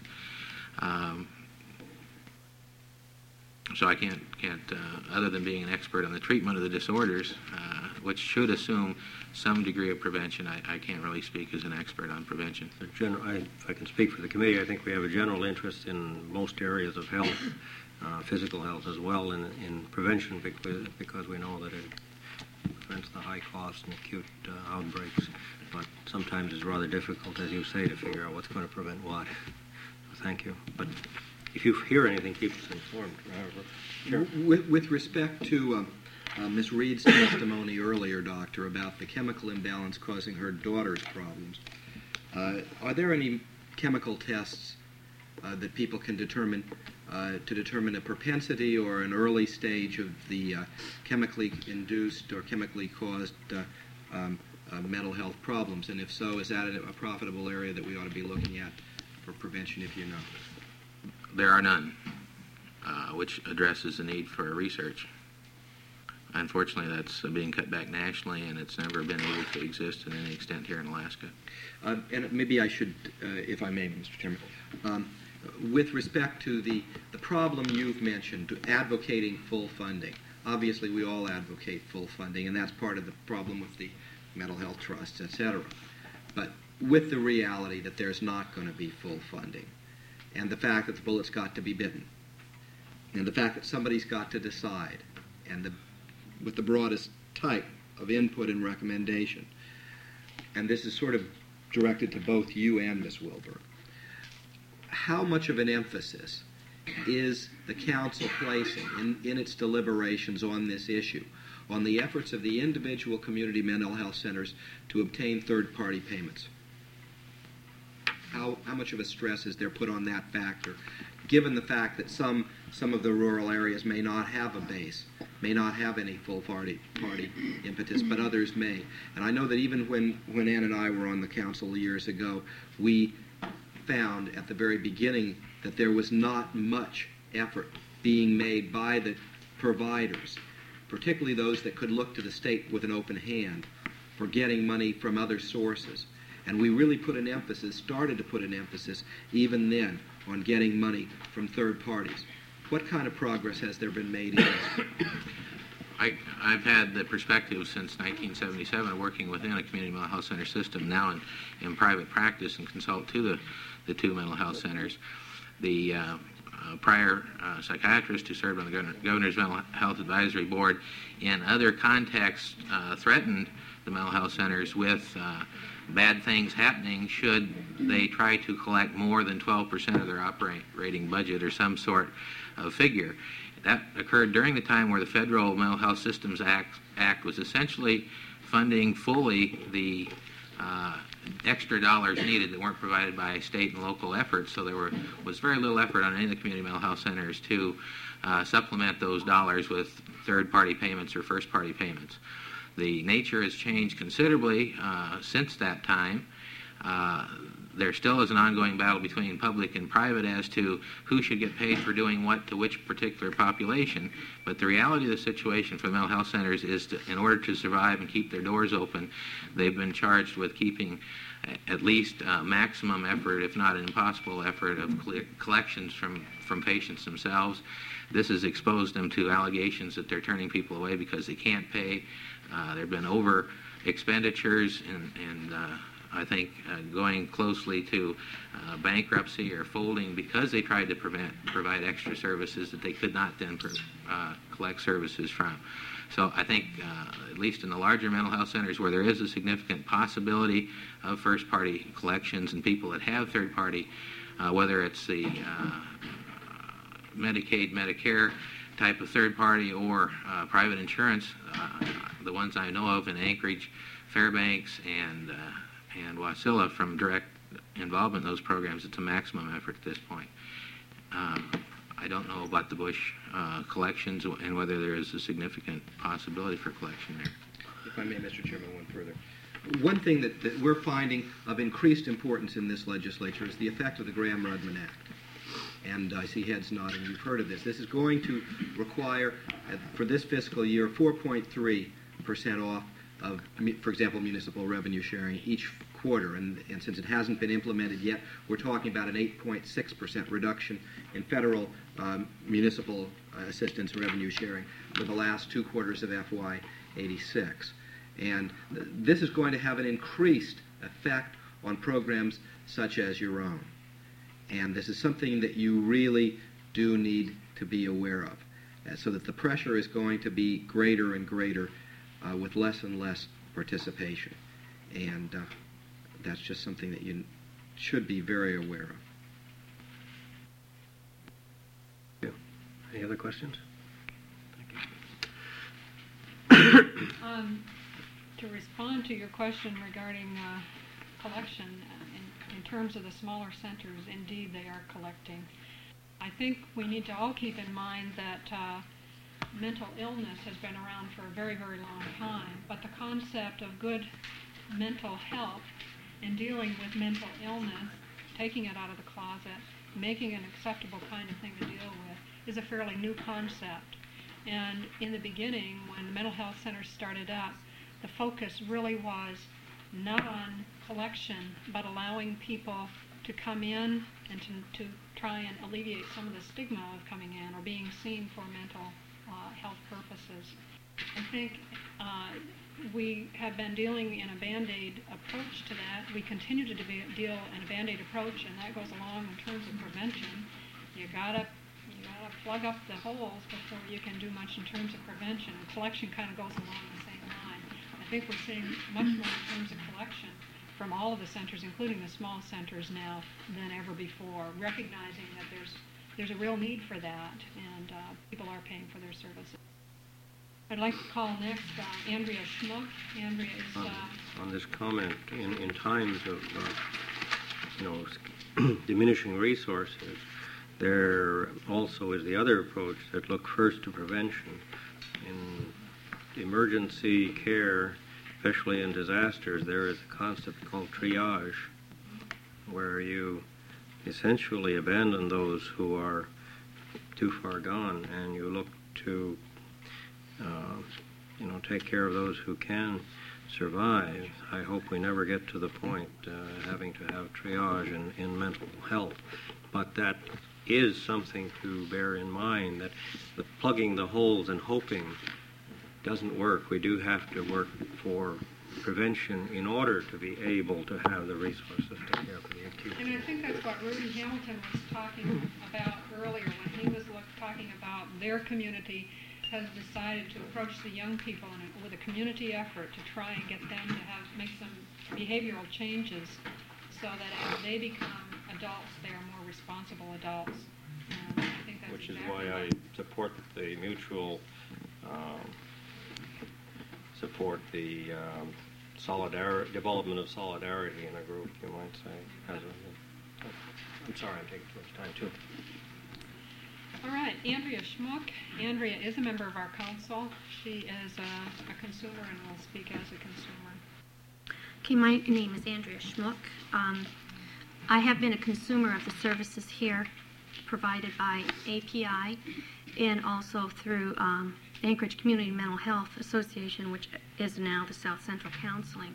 So I can't other than being an expert on the treatment of the disorders, which should assume some degree of prevention, I can't really speak as an expert on prevention. If I can speak for the committee, I think we have a general interest in most areas of health, physical health as well, in prevention because we know that it prevents the high cost and acute outbreaks. But sometimes it's rather difficult, as you say, to figure out what's going to prevent what. Thank you. But if you hear anything, keep us informed. Sure. With respect to Ms. Reed's testimony earlier, Doctor, about the chemical imbalance causing her daughter's problems, are there any chemical tests that people can determine to determine a propensity or an early stage of the chemically induced or chemically caused mental health problems? And if so, is that a profitable area that we ought to be looking at for prevention, if you know? There are none, which addresses the need for research. Unfortunately, that's being cut back nationally, and it's never been able to exist to any extent here in Alaska. And maybe I should, if I may, Mr. Chairman, with respect to the problem you've mentioned, advocating full funding. Obviously, we all advocate full funding, and that's part of the problem with the mental health trusts, etc. But with the reality that there's not going to be full funding, and the fact that the bullet's got to be bitten, and the fact that somebody's got to decide, and with the broadest type of input and recommendation, and this is sort of directed to both you and Ms. Wilberg, how much of an emphasis is the Council placing in its deliberations on this issue, on the efforts of the individual community mental health centers to obtain third-party payments? How much of a stress is there put on that factor, given the fact that some of the rural areas may not have a base, may not have any full party impetus, but others may? And I know that even when Ann and I were on the council years ago, we found at the very beginning that there was not much effort being made by the providers, particularly those that could look to the state with an open hand, for getting money from other sources. And we really started to put an emphasis even then on getting money from third parties. What kind of progress has there been made in this? I've had the perspective since 1977 of working within a community mental health center system, now in private practice, and consult to the two mental health centers. The prior psychiatrist who served on the Governor's Mental Health Advisory Board in other contexts threatened the mental health centers with bad things happening should they try to collect more than 12% of their operating budget or some sort of figure. That occurred during the time where the Federal Mental Health Systems Act was essentially funding fully the extra dollars needed that weren't provided by state and local efforts, so there was very little effort on any of the community mental health centers to supplement those dollars with third-party payments or first-party payments. The nature has changed considerably since that time. There still is an ongoing battle between public and private as to who should get paid for doing what to which particular population. But the reality of the situation for the mental health centers is in order to survive and keep their doors open, they've been charged with keeping at least maximum effort, if not an impossible effort, of collections from patients themselves. This has exposed them to allegations that they're turning people away because they can't pay. There have been over expenditures and I think going closely to bankruptcy or folding because they tried to provide extra services that they could not then collect services from. So I think, at least in the larger mental health centers where there is a significant possibility of first-party collections and people that have third-party, whether it's the Medicaid, Medicare type of third-party or private insurance, the ones I know of in Anchorage, Fairbanks, and Wasilla from direct involvement in those programs, it's a maximum effort at this point. I don't know about the Bush collections and whether there is a significant possibility for collection there. If I may, Mr. Chairman, one further. One thing that we're finding of increased importance in this legislature is the effect of the Graham-Rudman Act. and I see heads nodding. You've heard of this. This is going to require, for this fiscal year, 4.3% off of, for example, municipal revenue sharing each quarter. And since it hasn't been implemented yet, we're talking about an 8.6% reduction in federal municipal assistance and revenue sharing for the last 2 quarters of FY 86. And this is going to have an increased effect on programs such as your own. And this is something that you really do need to be aware of, so that the pressure is going to be greater and greater with less and less participation. And that's just something that you should be very aware of. Yeah. Any other questions? To respond to your question regarding collection, in terms of the smaller centers, indeed they are collecting. I think we need to all keep in mind that mental illness has been around for a very, very long time, but the concept of good mental health and dealing with mental illness, taking it out of the closet, making an acceptable kind of thing to deal with, is a fairly new concept. And in the beginning, when mental health centers started up, the focus really was not on collection, but allowing people to come in and to try and alleviate some of the stigma of coming in or being seen for mental health purposes. I think we have been dealing in a Band-Aid approach to that. We continue to deal in a Band-Aid approach, and that goes along in terms of prevention. You gotta plug up the holes before you can do much in terms of prevention. And collection kind of goes along the same line. I think we're seeing much more in terms of collection from all of the centers, including the small centers now, than ever before, recognizing that there's a real need for that, and people are paying for their services. I'd like to call next Andrea Schmuck. Andrea is... on this comment, in times of diminishing resources, there also is the other approach that look first to prevention. In emergency care, especially in disasters, there is a concept called triage, where you essentially abandon those who are too far gone, and you look to take care of those who can survive. I hope we never get to the point having to have triage in mental health, but that is something to bear in mind, that the plugging the holes and hoping doesn't work. We do have to work for prevention in order to be able to have the resources to care for the acute. And I think that's what Rudy Hamilton was talking about earlier when he was talking about their community has decided to approach the young people with a community effort to try and get them to make some behavioral changes so that as they become adults, they are more responsible adults. And I think that's which is exactly why I support the mutual development of solidarity in a group, you might say. I'm sorry, I'm taking too much time, too. All right, Andrea Schmuck. Andrea is a member of our council. She is a consumer and will speak as a consumer. Okay, my name is Andrea Schmuck. I have been a consumer of the services here provided by API and also through Anchorage Community Mental Health Association, which is now the South Central Counseling.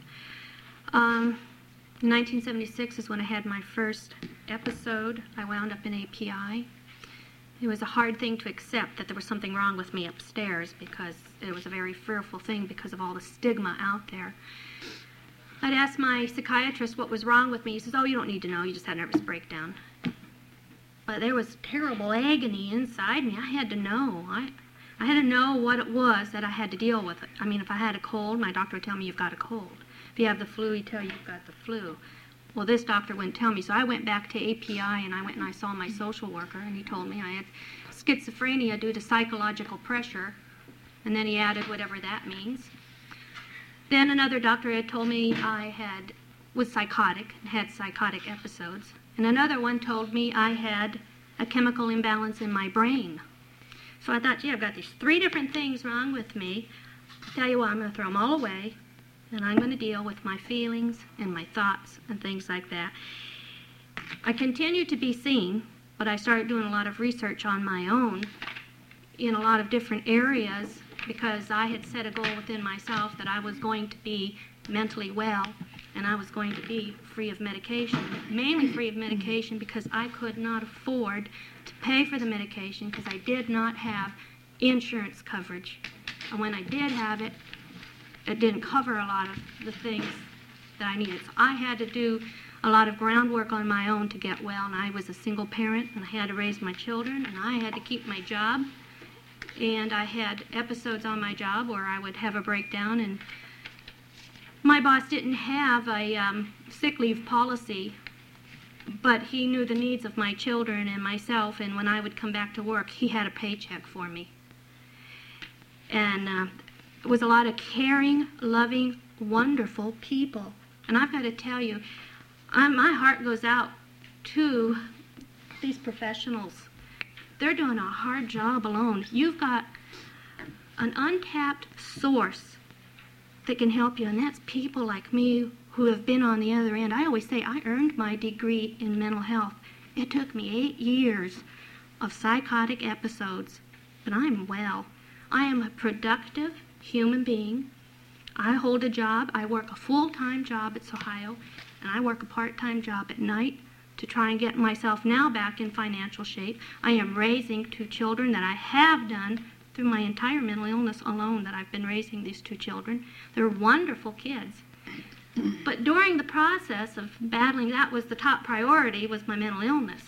1976 is when I had my first episode. I wound up in API. It was a hard thing to accept that there was something wrong with me upstairs because it was a very fearful thing because of all the stigma out there. I'd asked my psychiatrist what was wrong with me. He says, "Oh, you don't need to know. You just had a nervous breakdown." But there was terrible agony inside me. I had to know. I had to know what it was that I had to deal with. I mean, if I had a cold, my doctor would tell me, "You've got a cold." If you have the flu, he'd tell you you've got the flu. Well, this doctor wouldn't tell me, so I went back to API and I went and I saw my social worker, and he told me I had schizophrenia due to psychological pressure, and then he added whatever that means. Then another doctor had told me I was psychotic and had psychotic episodes, and another one told me I had a chemical imbalance in my brain. So I thought, gee, I've got these 3 different things wrong with me. I'll tell you what, I'm going to throw them all away, and I'm going to deal with my feelings and my thoughts and things like that. I continued to be seen but I started doing a lot of research on my own in a lot of different areas because I had set a goal within myself that I was going to be mentally well and I was going to be free of medication, mainly free of medication because I could not afford to pay for the medication because I did not have insurance coverage. And when I did have it, it didn't cover a lot of the things that I needed. So I had to do a lot of groundwork on my own to get well, and I was a single parent, and I had to raise my children, and I had to keep my job. And I had episodes on my job where I would have a breakdown, and my boss didn't have a sick leave policy, but he knew the needs of my children and myself, and when I would come back to work, he had a paycheck for me. And it was a lot of caring, loving, wonderful people. And I've got to tell you, my heart goes out to these professionals. They're doing a hard job alone. You've got an untapped source that can help you, and that's people like me who have been on the other end. I always say I earned my degree in mental health. It took me 8 years of psychotic episodes, but I'm well. I am a productive human being. I hold a job. I work a full-time job at Ohio, and I work a part-time job at night to try and get myself now back in financial shape. I am raising 2 children that I have done through my entire mental illness alone, that I've been raising these 2 children. They're wonderful kids. But during the process of battling, that was the top priority, was my mental illness.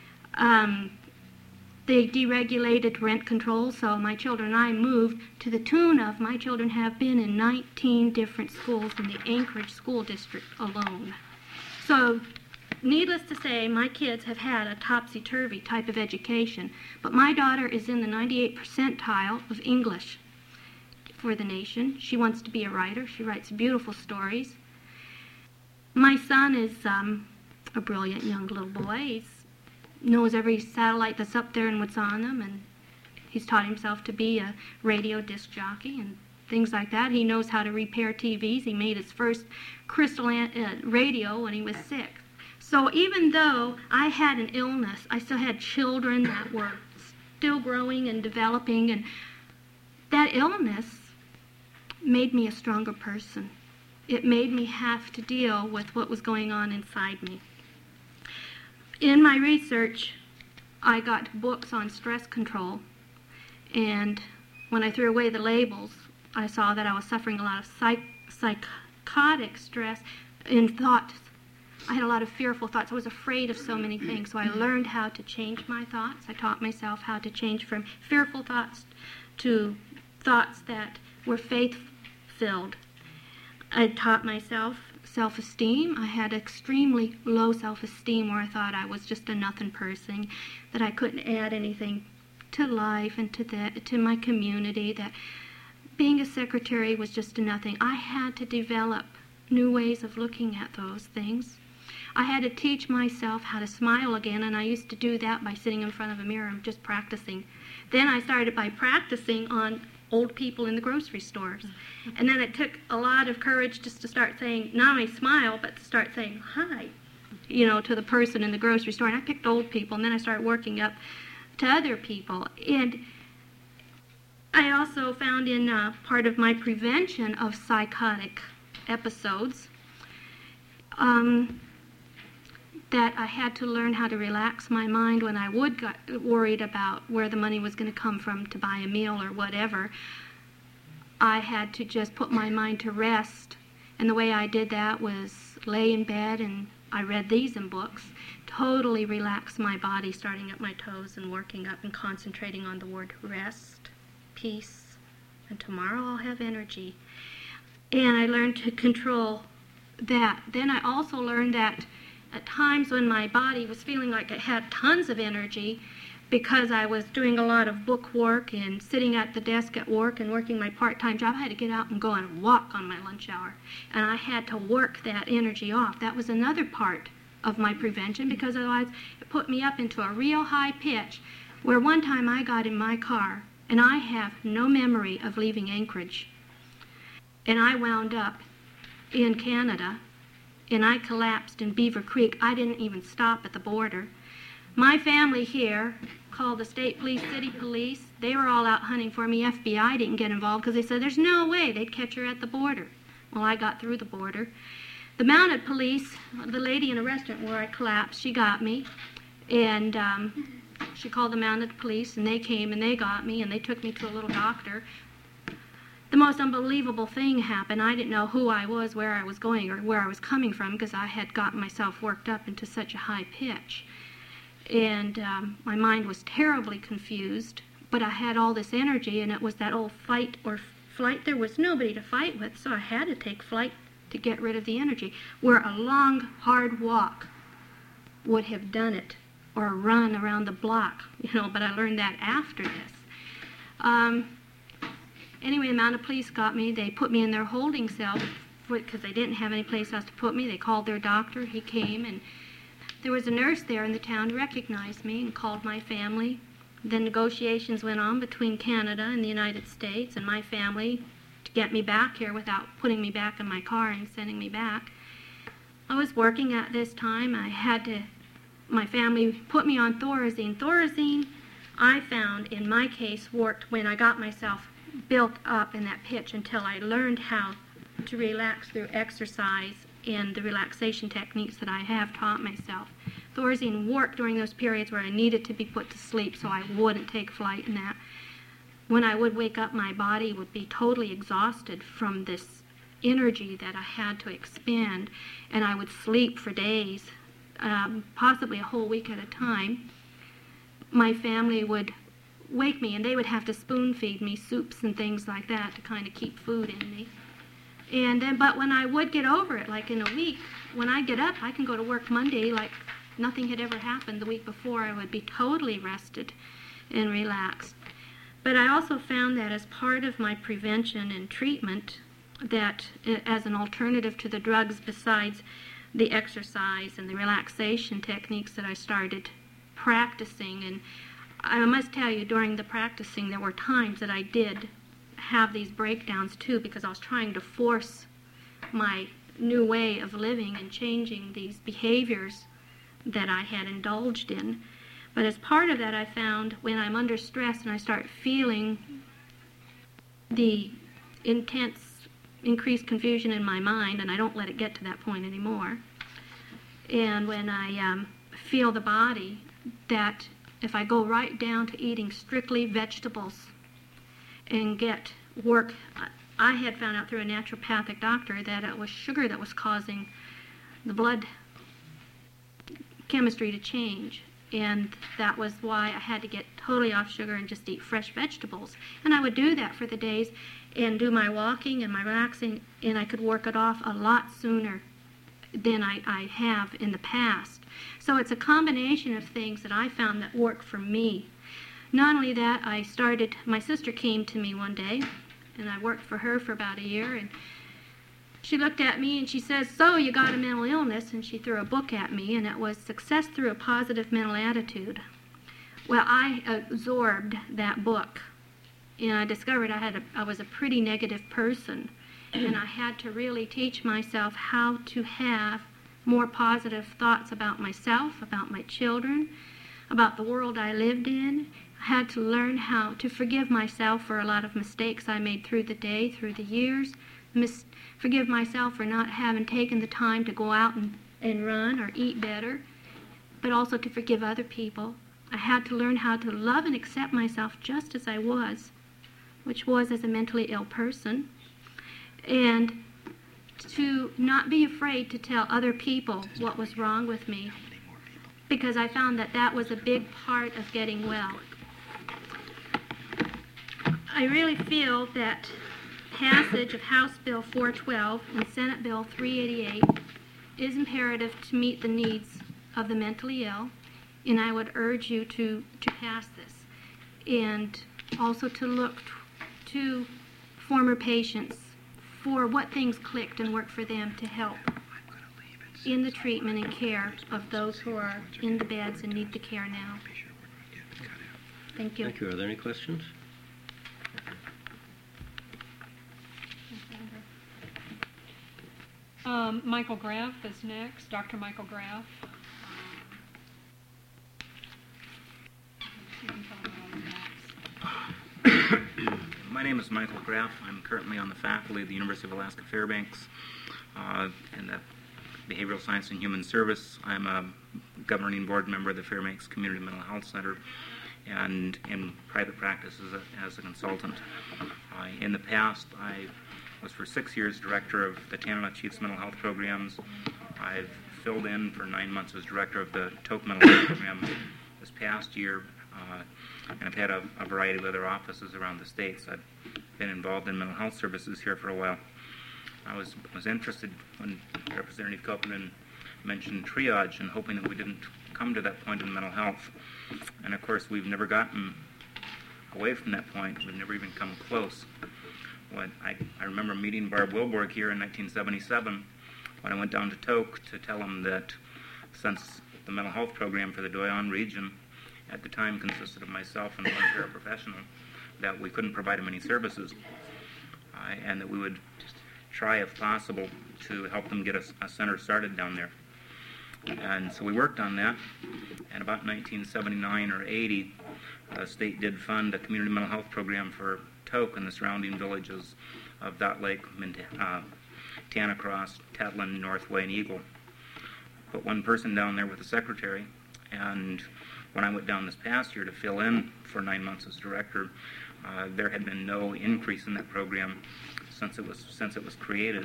They deregulated rent control, so my children and I moved to the tune of, my children have been in 19 different schools in the Anchorage School District alone. So, needless to say, my kids have had a topsy-turvy type of education, but my daughter is in the 98th percentile of English for the nation. She wants to be a writer. She writes beautiful stories. My son is a brilliant young little boy. He knows every satellite that's up there and what's on them, and he's taught himself to be a radio disc jockey and things like that. He knows how to repair TVs. He made his first crystal radio when he was 6. So even though I had an illness, I still had children that were still growing and developing, and that illness made me a stronger person. It made me have to deal with what was going on inside me. In my research, I got books on stress control, and when I threw away the labels, I saw that I was suffering a lot of psychotic stress in thoughts. I had a lot of fearful thoughts. I was afraid of so many things, so I learned how to change my thoughts. I taught myself how to change from fearful thoughts to thoughts that were faith-filled. I taught myself self-esteem. I had extremely low self-esteem where I thought I was just a nothing person, that I couldn't add anything to life and to my community, that being a secretary was just a nothing. I had to develop new ways of looking at those things. I had to teach myself how to smile again, and I used to do that by sitting in front of a mirror and just practicing. Then I started by practicing on old people in the grocery stores. And then it took a lot of courage just to start saying, not only smile, but to start saying hi, to the person in the grocery store. And I picked old people, and then I started working up to other people. And I also found in part of my prevention of psychotic episodes that I had to learn how to relax my mind when I would get worried about where the money was going to come from to buy a meal or whatever. I had to just put my mind to rest, and the way I did that was lay in bed, and I read these in books, totally relax my body, starting at my toes and working up and concentrating on the word rest, peace, and tomorrow I'll have energy. And I learned to control that. Then I also learned that at times when my body was feeling like it had tons of energy, because I was doing a lot of book work and sitting at the desk at work and working my part-time job, I had to get out and go and walk on my lunch hour. And I had to work that energy off. That was another part of my prevention, because otherwise it put me up into a real high pitch, where one time I got in my car, and I have no memory of leaving Anchorage. And I wound up in Canada, and I collapsed in Beaver Creek. I didn't even stop at the border. My family here called the state police, city police. They were all out hunting for me. FBI didn't get involved because they said there's no way they'd catch her at the border. Well, I got through the border. The mounted police, the lady in a restaurant where I collapsed, she got me. And she called the mounted police, and they came and they got me, and they took me to a little doctor. The most unbelievable thing happened. I didn't know who I was, where I was going, or where I was coming from, because I had gotten myself worked up into such a high pitch. And my mind was terribly confused, but I had all this energy, and it was that old fight or flight. There was nobody to fight with, so I had to take flight to get rid of the energy, where a long, hard walk would have done it, or a run around the block, but I learned that after this. Anyway, the mounted police got me. They put me in their holding cell because they didn't have any place else to put me. They called their doctor. He came, and there was a nurse there in the town who recognized me and called my family. Then negotiations went on between Canada and the United States and my family to get me back here without putting me back in my car and sending me back. I was working at this time. My family put me on Thorazine. Thorazine, I found, in my case, worked when I got myself built up in that pitch until I learned how to relax through exercise and the relaxation techniques that I have taught myself. Thorazine worked during those periods where I needed to be put to sleep so I wouldn't take flight and that. When I would wake up, my body would be totally exhausted from this energy that I had to expend, and I would sleep for days, possibly a whole week at a time. My family would wake me, and they would have to spoon feed me soups and things like that to kind of keep food in me. And then, but when I would get over it, like in a week, when I get up, I can go to work Monday like nothing had ever happened the week before. I would be totally rested and relaxed. But I also found that as part of my prevention and treatment, that as an alternative to the drugs besides the exercise and the relaxation techniques that I started practicing, and I must tell you, during the practicing, there were times that I did have these breakdowns too, because I was trying to force my new way of living and changing these behaviors that I had indulged in. But as part of that, I found when I'm under stress and I start feeling the intense, increased confusion in my mind, and I don't let it get to that point anymore, and when I feel the body, that if I go right down to eating strictly vegetables and get work, I had found out through a naturopathic doctor that it was sugar that was causing the blood chemistry to change. And that was why I had to get totally off sugar and just eat fresh vegetables. And I would do that for the days and do my walking and my relaxing, and I could work it off a lot sooner than I have in the past. So it's a combination of things that I found that work for me. Not only that, my sister came to me one day, and I worked for her for about a year, and she looked at me and she says, "So you got a mental illness?" And she threw a book at me, and it was Success Through a Positive Mental Attitude. Well, I absorbed that book, and I discovered I was a pretty negative person, and I had to really teach myself how to have more positive thoughts about myself, about my children, about the world I lived in. I had to learn how to forgive myself for a lot of mistakes I made through the day, through the years. Forgive myself for not having taken the time to go out and run or eat better, but also to forgive other people. I had to learn how to love and accept myself just as I was, which was as a mentally ill person, and to not be afraid to tell other people what was wrong with me, because I found that that was a big part of getting well. I really feel that passage of House Bill 412 and Senate Bill 388 is imperative to meet the needs of the mentally ill, and I would urge you to pass this, and also to look to former patients for what things clicked and worked for them to help in the treatment and care of those who are in the beds and need the care now. Thank you. Thank you. Are there any questions? Michael Graff is next, Dr. Michael Graff. My name is Michael Graff. I'm currently on the faculty of the University of Alaska Fairbanks in the Behavioral Science and Human Service. I'm a governing board member of the Fairbanks Community Mental Health Center and in private practice as a consultant. In the past, I was for 6 years director of the Tanana Chiefs Mental Health Programs. I've filled in for 9 months as director of the Tok Mental Health Program this past year, and I've had a variety of other offices around the state. So I've been involved in mental health services here for a while. I was interested when Representative Copeland mentioned triage and hoping that we didn't come to that point in mental health. And of course, we've never gotten away from that point. We've never even come close. I remember meeting Barb Wilborg here in 1977 when I went down to Tok to tell him that since the mental health program for the Doyon region at the time consisted of myself and one paraprofessional, that we couldn't provide him any services, and that we would try, if possible, to help them get a center started down there. And so we worked on that, and about 1979 or 80, the state did fund a community mental health program for Tok and the surrounding villages of Dot Lake, Tanacross, Tatlin, Northway, and Eagle. Put one person down there with the secretary, and when I went down this past year to fill in for 9 months as director, there had been no increase in that program since it was created.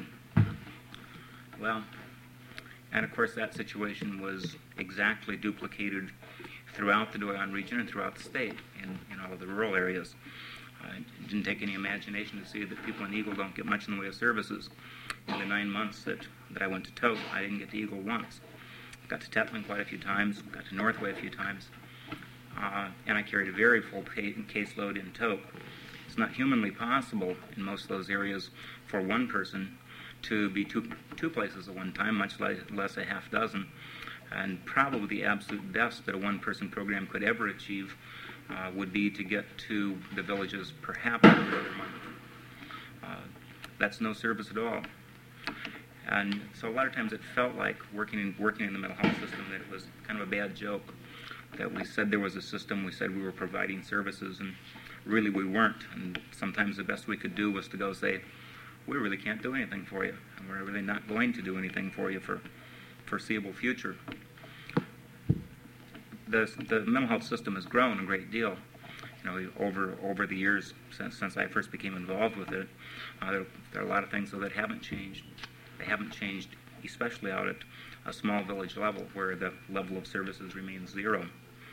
Well, and of course that situation was exactly duplicated throughout the Doyon region and throughout the state in all of the rural areas. It didn't take any imagination to see that people in Eagle don't get much in the way of services. In the 9 months that I went to Tok, I didn't get to Eagle once. Got to Tetlin quite a few times, got to Northway a few times, and I carried a very full caseload in Tok. It's not humanly possible in most of those areas for one person to be two places at one time, much less a half dozen. And probably the absolute best that a one-person program could ever achieve would be to get to the villages perhaps every other month. That's no service at all. And so a lot of times it felt like working in the mental health system that it was kind of a bad joke, that we said there was a system, we said we were providing services, and really we weren't. And sometimes the best we could do was to go say, we really can't do anything for you, and we're really not going to do anything for you for foreseeable future. The mental health system has grown a great deal, over the years since I first became involved with it. There are a lot of things though that haven't changed. They haven't changed, especially out at a small village level where the level of services remains zero.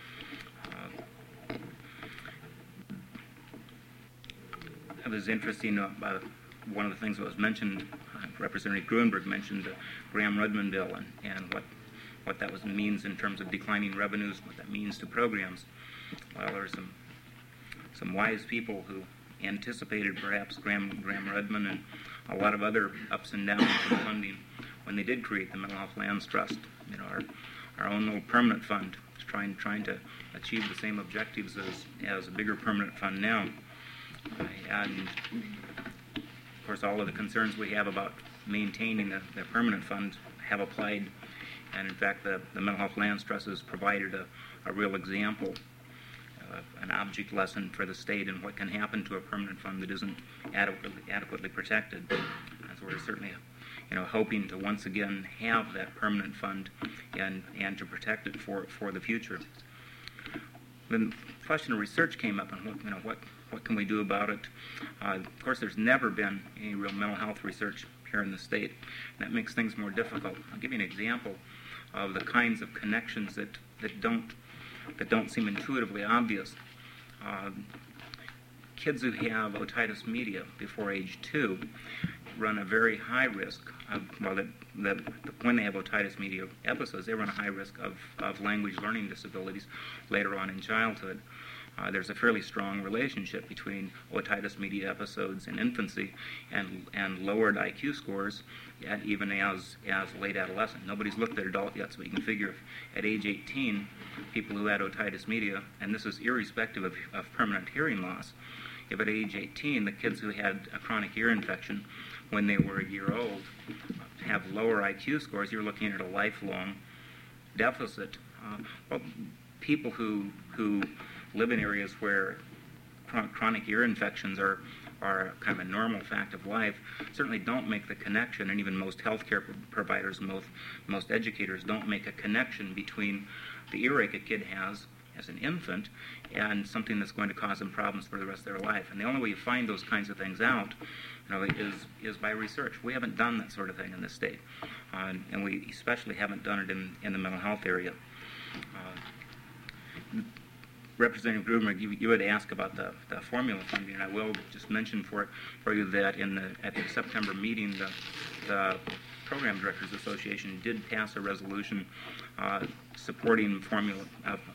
It was interesting. One of the things that was mentioned, Representative Gruenberg mentioned the Graham-Rudman bill and what that means in terms of declining revenues, what that means to programs. Well, there are some wise people who anticipated perhaps Graham-Rudman and a lot of other ups and downs in funding when they did create the Mental Health Lands Trust. Our own little permanent fund is trying to achieve the same objectives as a bigger permanent fund now. And of course, all of the concerns we have about maintaining the permanent fund have applied, and in fact, the Mental Health Lands Trust has provided a real example, an object lesson for the state and what can happen to a permanent fund that isn't adequately protected. And so we're certainly, hoping to once again have that permanent fund and to protect it for the future. Then the question of research came up, and what can we do about it? Of course, there's never been any real mental health research here in the state, and that makes things more difficult. I'll give you an example of the kinds of connections that don't seem intuitively obvious. Kids who have otitis media before age 2 run a very high risk of, when they have otitis media episodes, they run a high risk of language learning disabilities later on in childhood. There's a fairly strong relationship between otitis media episodes in infancy and lowered IQ scores even as late adolescent. Nobody's looked at adult yet, so we can figure if at age 18, people who had otitis media, and this is irrespective of permanent hearing loss, if at age 18 the kids who had a chronic ear infection when they were a year old have lower IQ scores, you're looking at a lifelong deficit. People who live in areas where chronic ear infections are are kind of a normal fact of life certainly don't make the connection, and even most healthcare providers, most educators don't make a connection between the earache a kid has as an infant and something that's going to cause them problems for the rest of their life. And the only way you find those kinds of things out, is by research. We haven't done that sort of thing in this state, and we especially haven't done it in the mental health area. Representative Gruber, you had asked about the formula funding, and I will just mention for you that at the September meeting, the Program Directors Association did pass a resolution supporting formula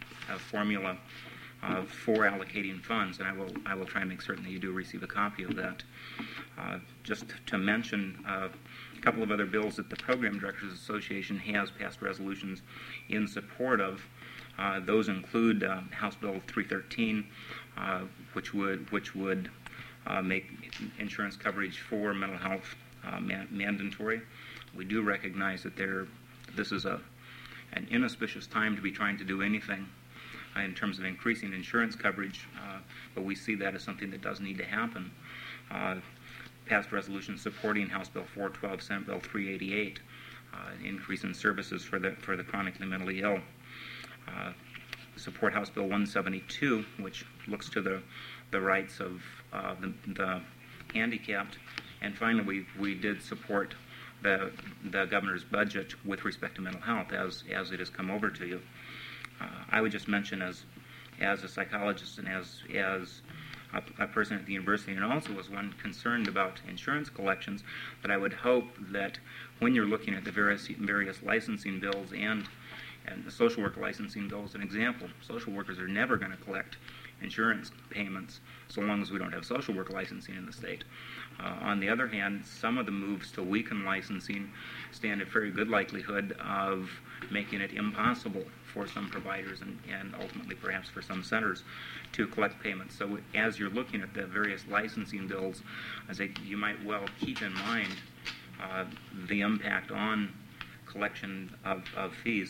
for allocating funds, and I will try and make certain that you do receive a copy of that. Just to mention a couple of other bills that the Program Directors Association has passed resolutions in support of. Those include House Bill 313, which would make insurance coverage for mental health mandatory. We do recognize that this is an inauspicious time to be trying to do anything in terms of increasing insurance coverage, but we see that as something that does need to happen. Passed resolution supporting House Bill 412, Senate Bill 388, increase in services for the chronically mentally ill. Support House Bill 172, which looks to the rights of the handicapped. And finally, we did support the governor's budget with respect to mental health as it has come over to you. I would just mention as a psychologist and as a person at the university, and also as one concerned about insurance collections, that I would hope that when you're looking at the various licensing bills and the social work licensing bill as an example, social workers are never going to collect insurance payments so long as we don't have social work licensing in the state. On the other hand, some of the moves to weaken licensing stand a very good likelihood of making it impossible for some providers and ultimately perhaps for some centers to collect payments. So as you're looking at the various licensing bills, I think you might well keep in mind the impact on collection of fees.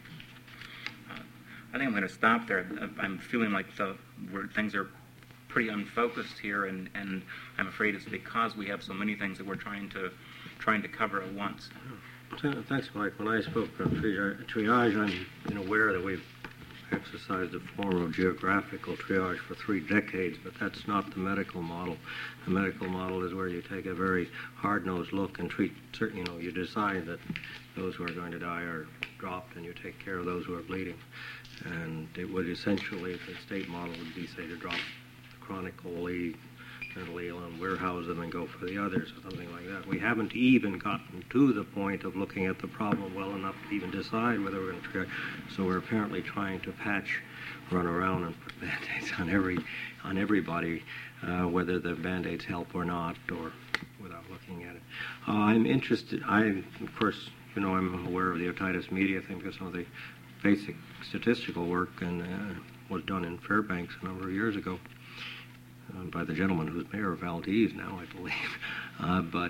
I think I'm going to stop there. I'm feeling like things are pretty unfocused here, and I'm afraid it's because we have so many things that we're trying to cover at once. Thanks, Mike. When I spoke of triage, I'm aware that we've exercised a form of geographical triage for 3 decades, but that's not the medical model. The medical model is where you take a very hard-nosed look and treat certain, you decide that those who are going to die are dropped and you take care of those who are bleeding. And it would essentially, the state model would be, say, to drop the chronically mentally ill and warehouse them and go for the others or something like that. We haven't even gotten to the point of looking at the problem well enough to even decide whether we're going to try. So we're apparently trying to run around and put Band-Aids on everybody, whether the Band-Aids help or not, or without looking at it. I'm interested, of course, I'm aware of the otitis media thing because some of the basic statistical work was done in Fairbanks a number of years ago. By the gentleman who's mayor of Valdez now, I believe. But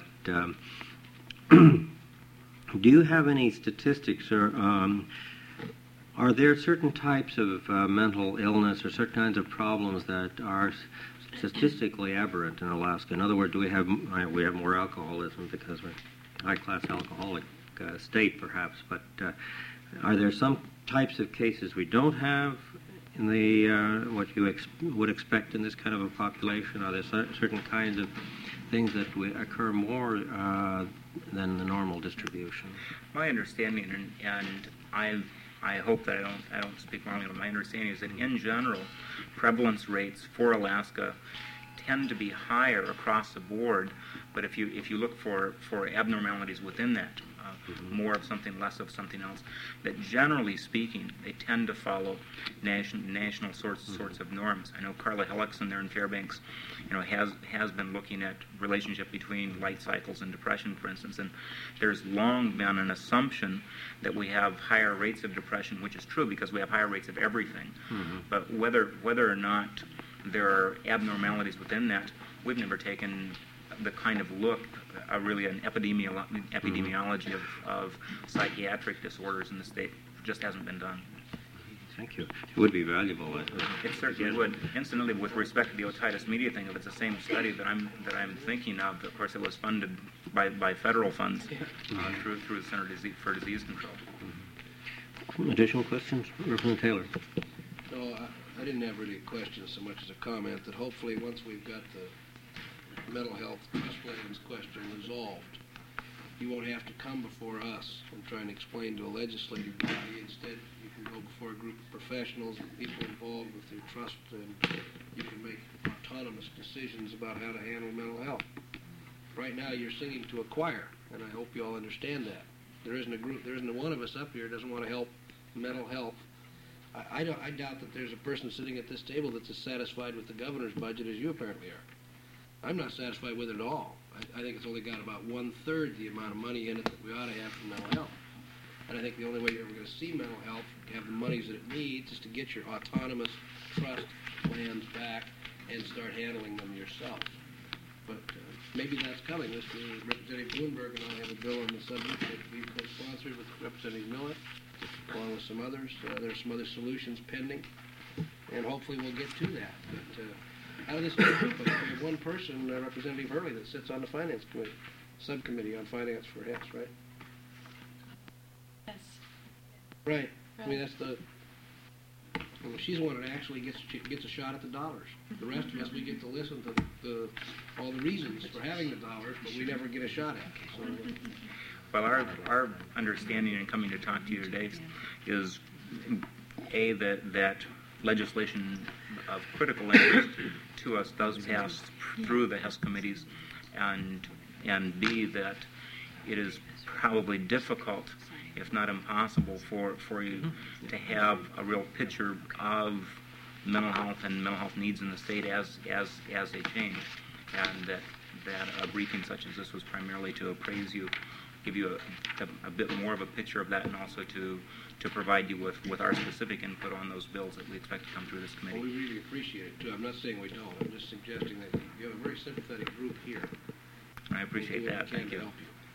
do you have any statistics, or are there certain types of mental illness or certain kinds of problems that are statistically aberrant in Alaska? In other words, do we have more alcoholism because we're a high-class alcoholic state, perhaps? But are there some types of cases we don't have in the what you would expect in this kind of a population? Are there certain kinds of things that occur more than the normal distribution? My understanding, and I hope that I don't speak wrongly, but my understanding is that in general, prevalence rates for Alaska tend to be higher across the board. But if you look for abnormalities within that, more of something, less of something else, that generally speaking, they tend to follow national sorts of norms. I know Carla Hellickson there in Fairbanks, has been looking at relationship between life cycles and depression, for instance, and there's long been an assumption that we have higher rates of depression, which is true because we have higher rates of everything. Mm-hmm. But whether or not there are abnormalities within that, we've never taken the kind of look, really an epidemiology of psychiatric disorders in the state. Just hasn't been done. Thank you. It would be valuable. It certainly would. Incidentally, with respect to the otitis media thing, if it's the same study that I'm thinking of course, it was funded by federal funds through the Center for Disease Control. Additional questions, Representative Taylor? No, I didn't have really a question so much as a comment that hopefully once we've got the mental health trust plans question resolved, you won't have to come before us and try and explain to a legislative body. Instead, you can go before a group of professionals and people involved with your trust, and you can make autonomous decisions about how to handle mental health. Right now, you're singing to a choir, and I hope you all understand that. There isn't one of us up here that doesn't want to help mental health. I doubt that there's a person sitting at this table that's as satisfied with the governor's budget as you apparently are. I'm not satisfied with it at all. I think it's only got about 1/3 the amount of money in it that we ought to have for mental health. And I think the only way you're ever going to see mental health have the monies that it needs is to get your autonomous trust plans back and start handling them yourself. But maybe that's coming. Representative Bloomberg and I have a bill on the subject that we co-sponsored with Representative Millett, along with some others. There's some other solutions pending, and hopefully we'll get to that. But how does this group? We have one person, Representative Hurley, that sits on the Finance Committee, subcommittee on finance for Hess, right? Yes. Right. I mean, that's the. Well, she's the one that actually gets a shot at the dollars. The rest of us, we get to listen to all the reasons for having the dollars, but we never get a shot at them. So, well, our understanding in coming to talk to you today is that legislation of critical interest to us does pass through the Hess committees, and B, that it is probably difficult, if not impossible, for you to have a real picture of mental health and mental health needs in the state as they change, and that a briefing such as this was primarily to appraise you, give you a bit more of a picture of that, and also to provide you with our specific input on those bills that we expect to come through this committee. Well, we really appreciate it, too. I'm not saying we don't. I'm just suggesting that you have a very sympathetic group here. I appreciate that. Thank you.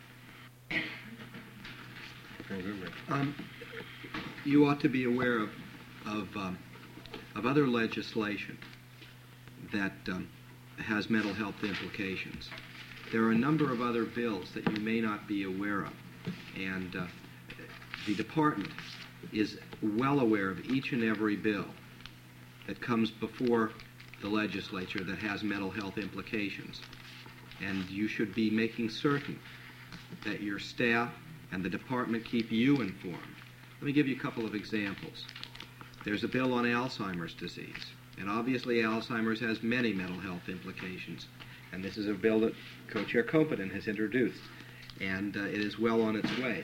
You ought to be aware of other legislation that has mental health implications. There are a number of other bills that you may not be aware of, and the department is well aware of each and every bill that comes before the legislature that has mental health implications. And you should be making certain that your staff and the department keep you informed. Let me give you a couple of examples. There's a bill on Alzheimer's disease, and obviously Alzheimer's has many mental health implications. And this is a bill that Co-Chair Kopiten has introduced, and it is well on its way.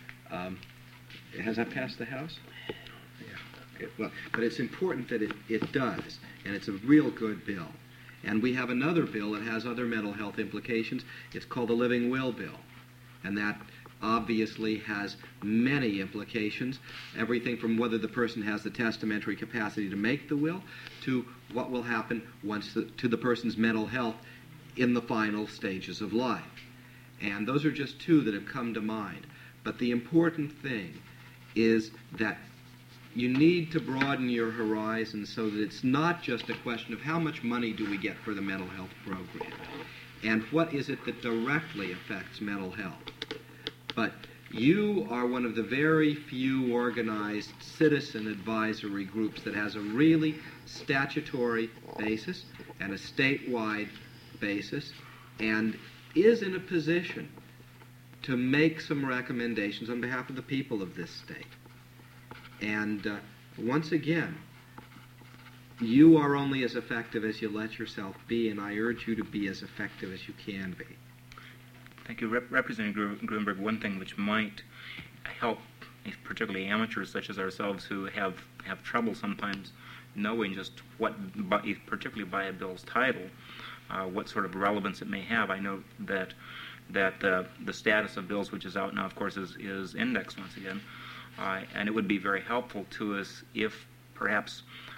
Has that passed the House? Yeah. Okay. Well, but it's important that it does, and it's a real good bill. And we have another bill that has other mental health implications. It's called the Living Will Bill, and that obviously has many implications, everything from whether the person has the testamentary capacity to make the will to what will happen to the person's mental health in the final stages of life. And those are just two that have come to mind. But the important thing is that you need to broaden your horizon so that it's not just a question of how much money do we get for the mental health program and what is it that directly affects mental health. But you are one of the very few organized citizen advisory groups that has a really statutory basis and a statewide basis and is in a position to make some recommendations on behalf of the people of this state. And once again, you are only as effective as you let yourself be, and I urge you to be as effective as you can be. Thank you. Representative Gruenberg, one thing which might help particularly amateurs such as ourselves who have trouble sometimes knowing just what, particularly by a bill's title, what sort of relevance it may have. I know that the status of bills, which is out now, of course, is indexed once again, and it would be very helpful to us if perhaps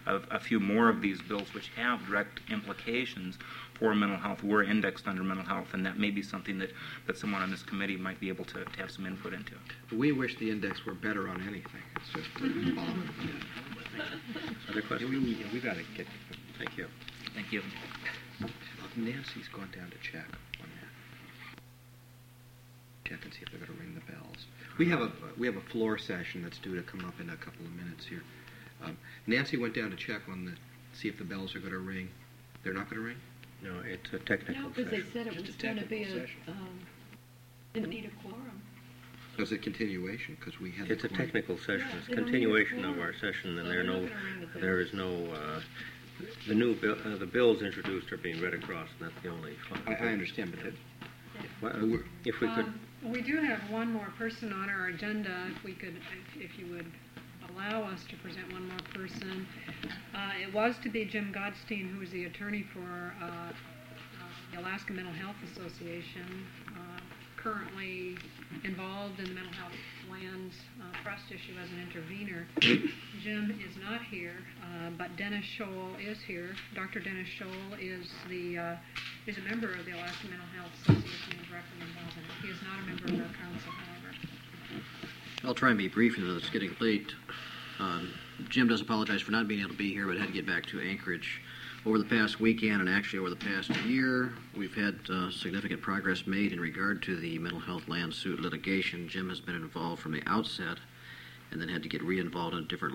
a few more of these bills which have direct implications for mental health. We're indexed under mental health, and that may be something that someone on this committee might be able to have some input into. We wish the index were better on anything. It's just abominable. Other questions? We got to get. Thank you. Thank you. Nancy's gone down to check on that. Check and see if they're going to ring the bells. We have a floor session that's due to come up in a couple of minutes here. Nancy went down to check on see if the bells are going to ring. They're not going to ring? No, it's a technical No, because they session. said it was going to be didn't need a quorum. So it's a continuation because we had. It's a technical session. Yeah, It's they a don't need a continuation of quorum. our session, and So they're not gonna ring the there is no, the new bill, the bills introduced are being read across, and that's the only. I understand, but If we could, We do have one more person on our agenda, if you would allow us to present one more person. It was to be Jim Godstein, who is the attorney for the Alaska Mental Health Association, currently involved in the mental health lands trust issue as an intervener. Jim is not here, but Dennis Scholl is here. Dr. Dennis Scholl is is a member of the Alaska Mental Health Association and directly involved in it. He is not a member of our council, however. I'll try and be brief, because it's getting late. Jim does apologize for not being able to be here, but had to get back to Anchorage. Over the past weekend, and actually over the past year, we've had significant progress made in regard to the mental health land suit litigation. Jim has been involved from the outset, and then had to get re-involved in a different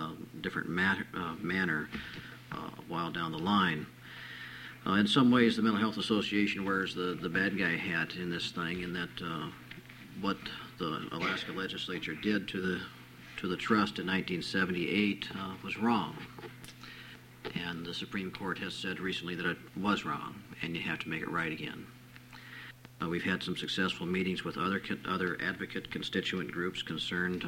manner a while down the line. In some ways, the Mental Health Association wears the bad guy hat in this thing, in that what the Alaska legislature did to the trust in 1978 was wrong. And the Supreme Court has said recently that it was wrong, and you have to make it right again. We've had some successful meetings with other advocate constituent groups concerned,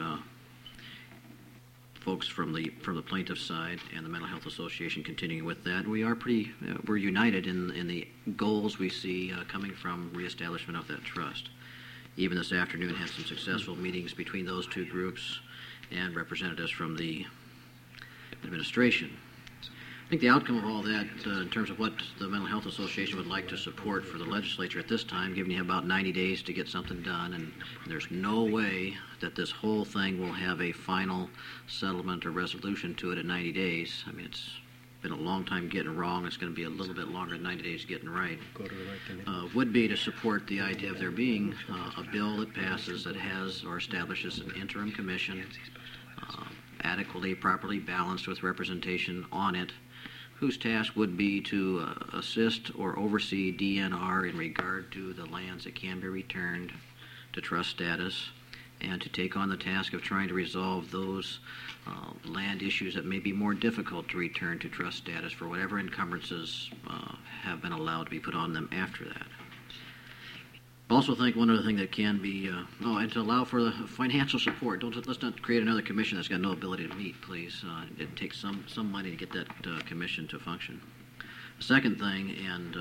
folks from the plaintiff side, and the Mental Health Association continuing with that. We are we're united in the goals we see coming from reestablishment of that trust. Even this afternoon had some successful meetings between those two groups and representatives from the administration. I think the outcome of all that, in terms of what the Mental Health Association would like to support for the legislature at this time, given you have about 90 days to get something done, and there's no way that this whole thing will have a final settlement or resolution to it in 90 days. I mean, it's been a long time getting wrong. It's going to be a little bit longer than 90 days getting right. Would be to support the idea of there being a bill that passes that has or establishes an interim commission, adequately, properly balanced with representation on it, whose task would be to assist or oversee DNR in regard to the lands that can be returned to trust status, and to take on the task of trying to resolve those land issues that may be more difficult to return to trust status for whatever encumbrances have been allowed to be put on them after that. I also think one other thing that can be, and to allow for the financial support. Let's not create another commission that's got no ability to meet, please. It takes some money to get that commission to function. The second thing,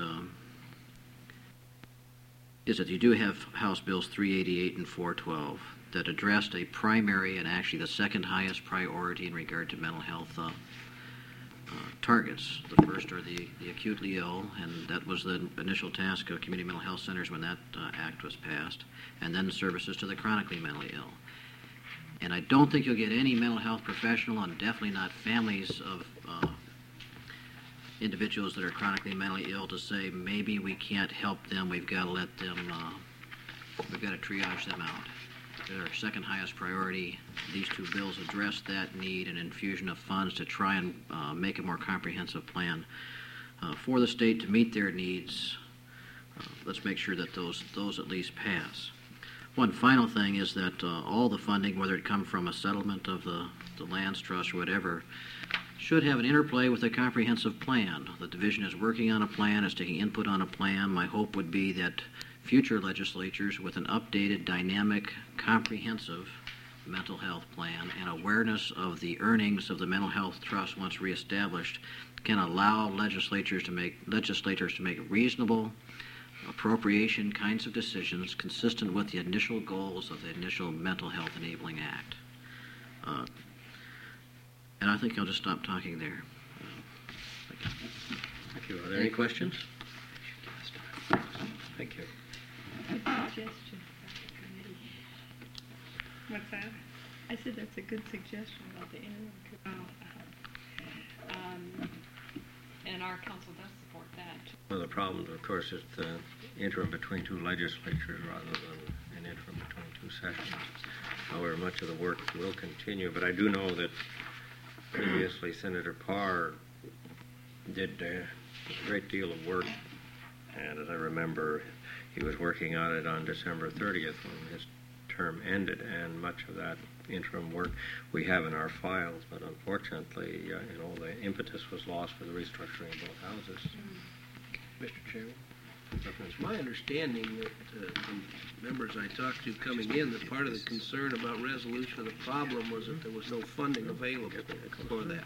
is that you do have House Bills 388 and 412 that addressed a primary and actually the second highest priority in regard to mental health targets. The first are the acutely ill, and that was the initial task of community mental health centers when that act was passed, and then services to the chronically mentally ill. And I don't think you'll get any mental health professional, and definitely not families of individuals that are chronically mentally ill, to say maybe we can't help them, we've got to let them, we've got to triage them out. They're our second highest priority. These two bills address that need, and infusion of funds to try and make a more comprehensive plan for the state to meet their needs. Let's make sure that those at least pass. One final thing is that all the funding, whether it come from a settlement of the lands trust or whatever, should have an interplay with a comprehensive plan. The division is working on a plan, is taking input on a plan. My hope would be that future legislatures with an updated, dynamic, comprehensive mental health plan and awareness of the earnings of the mental health trust once reestablished can allow legislators to make reasonable appropriation kinds of decisions consistent with the initial goals of the initial Mental Health Enabling Act. And I think I'll just stop talking there. Thank you. Are there any questions? Thank you. Suggestion about the committee. What's that? I said that's a good suggestion about the interim committee. And our council does support that. One of the problems, of course, is the interim between two legislatures rather than an interim between two sessions. However, much of the work will continue, but I do know that previously Senator Parr did a great deal of work, and as I remember, he was working on it on December 30th when his term ended, and much of that interim work we have in our files, but unfortunately, the impetus was lost for the restructuring of both houses. Mr. Chairman, it's my understanding that from members I talked to coming in, that part of the concern about resolution of the problem was that there was no funding available for that.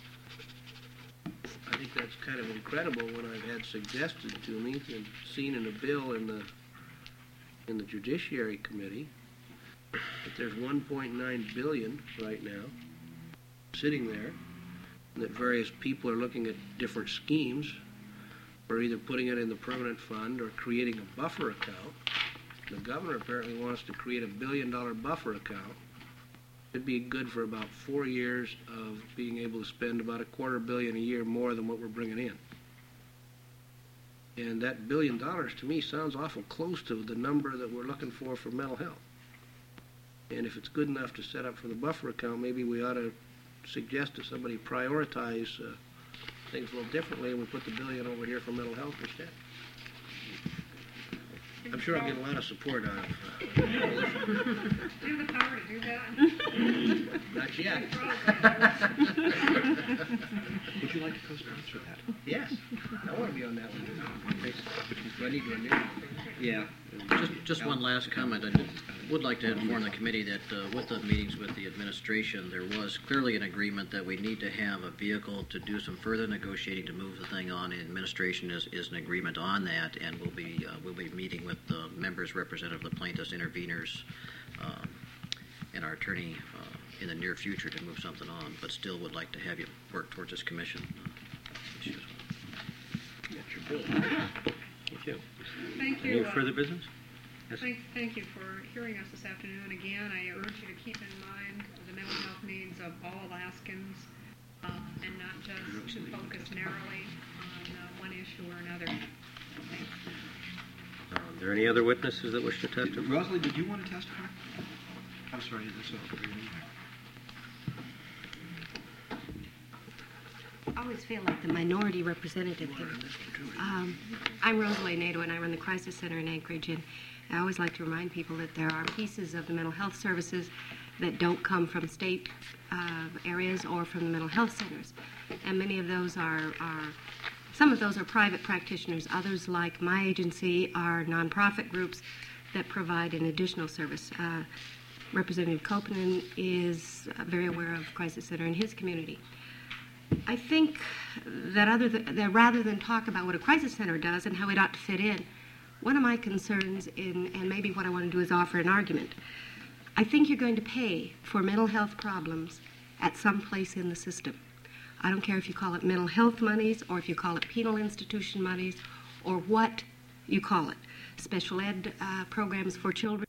I think that's kind of incredible when I've had suggested to me and seen in a bill in the Judiciary Committee that there's $1.9 billion right now sitting there, and that various people are looking at different schemes for either putting it in the permanent fund or creating a buffer account. The governor apparently wants to create $1 billion buffer account. It'd be good for about 4 years of being able to spend about $250 million a year more than what we're bringing in. And that $1 billion to me sounds awful close to the number that we're looking for mental health. And if it's good enough to set up for the buffer account, maybe we ought to suggest to somebody prioritize things a little differently, and we put the $1 billion over here for mental health instead. I'm sure I'll get a lot of support out of Do you have the power to do that? Not yet. Would you like to co-sponsor that? Yes, I want to be on that one. Do I need to renew? Yeah. Just one last comment. I would like to inform the committee that with the meetings with the administration, there was clearly an agreement that we need to have a vehicle to do some further negotiating to move the thing on. And administration is in agreement on that, and we'll be meeting with the members representative of the plaintiffs, interveners, and our attorney in the near future to move something on. But still would like to have you work towards this commission issue as well. That's your bill. Thank you. Thank you. Any further business? Yes. Thank you for hearing us this afternoon. Again, I urge you to keep in mind the mental health needs of all Alaskans and not just to focus narrowly on one issue or another. Thanks. Are there any other witnesses that wish to testify? Rosalie, did you want to testify? I'm sorry, that's all. I always feel like the minority representative here. I'm Rosalie Nadeau, and I run the Crisis Center in Anchorage, and I always like to remind people that there are pieces of the mental health services that don't come from state areas or from the mental health centers. And many of those some of those are private practitioners. Others, like my agency, are nonprofit groups that provide an additional service. Representative Koponen is very aware of Crisis Center in his community. I think that rather than talk about what a crisis center does and how it ought to fit in, one of my concerns, and maybe what I want to do is offer an argument. I think you're going to pay for mental health problems at some place in the system. I don't care if you call it mental health monies or if you call it penal institution monies or what you call it. Special ed programs for children.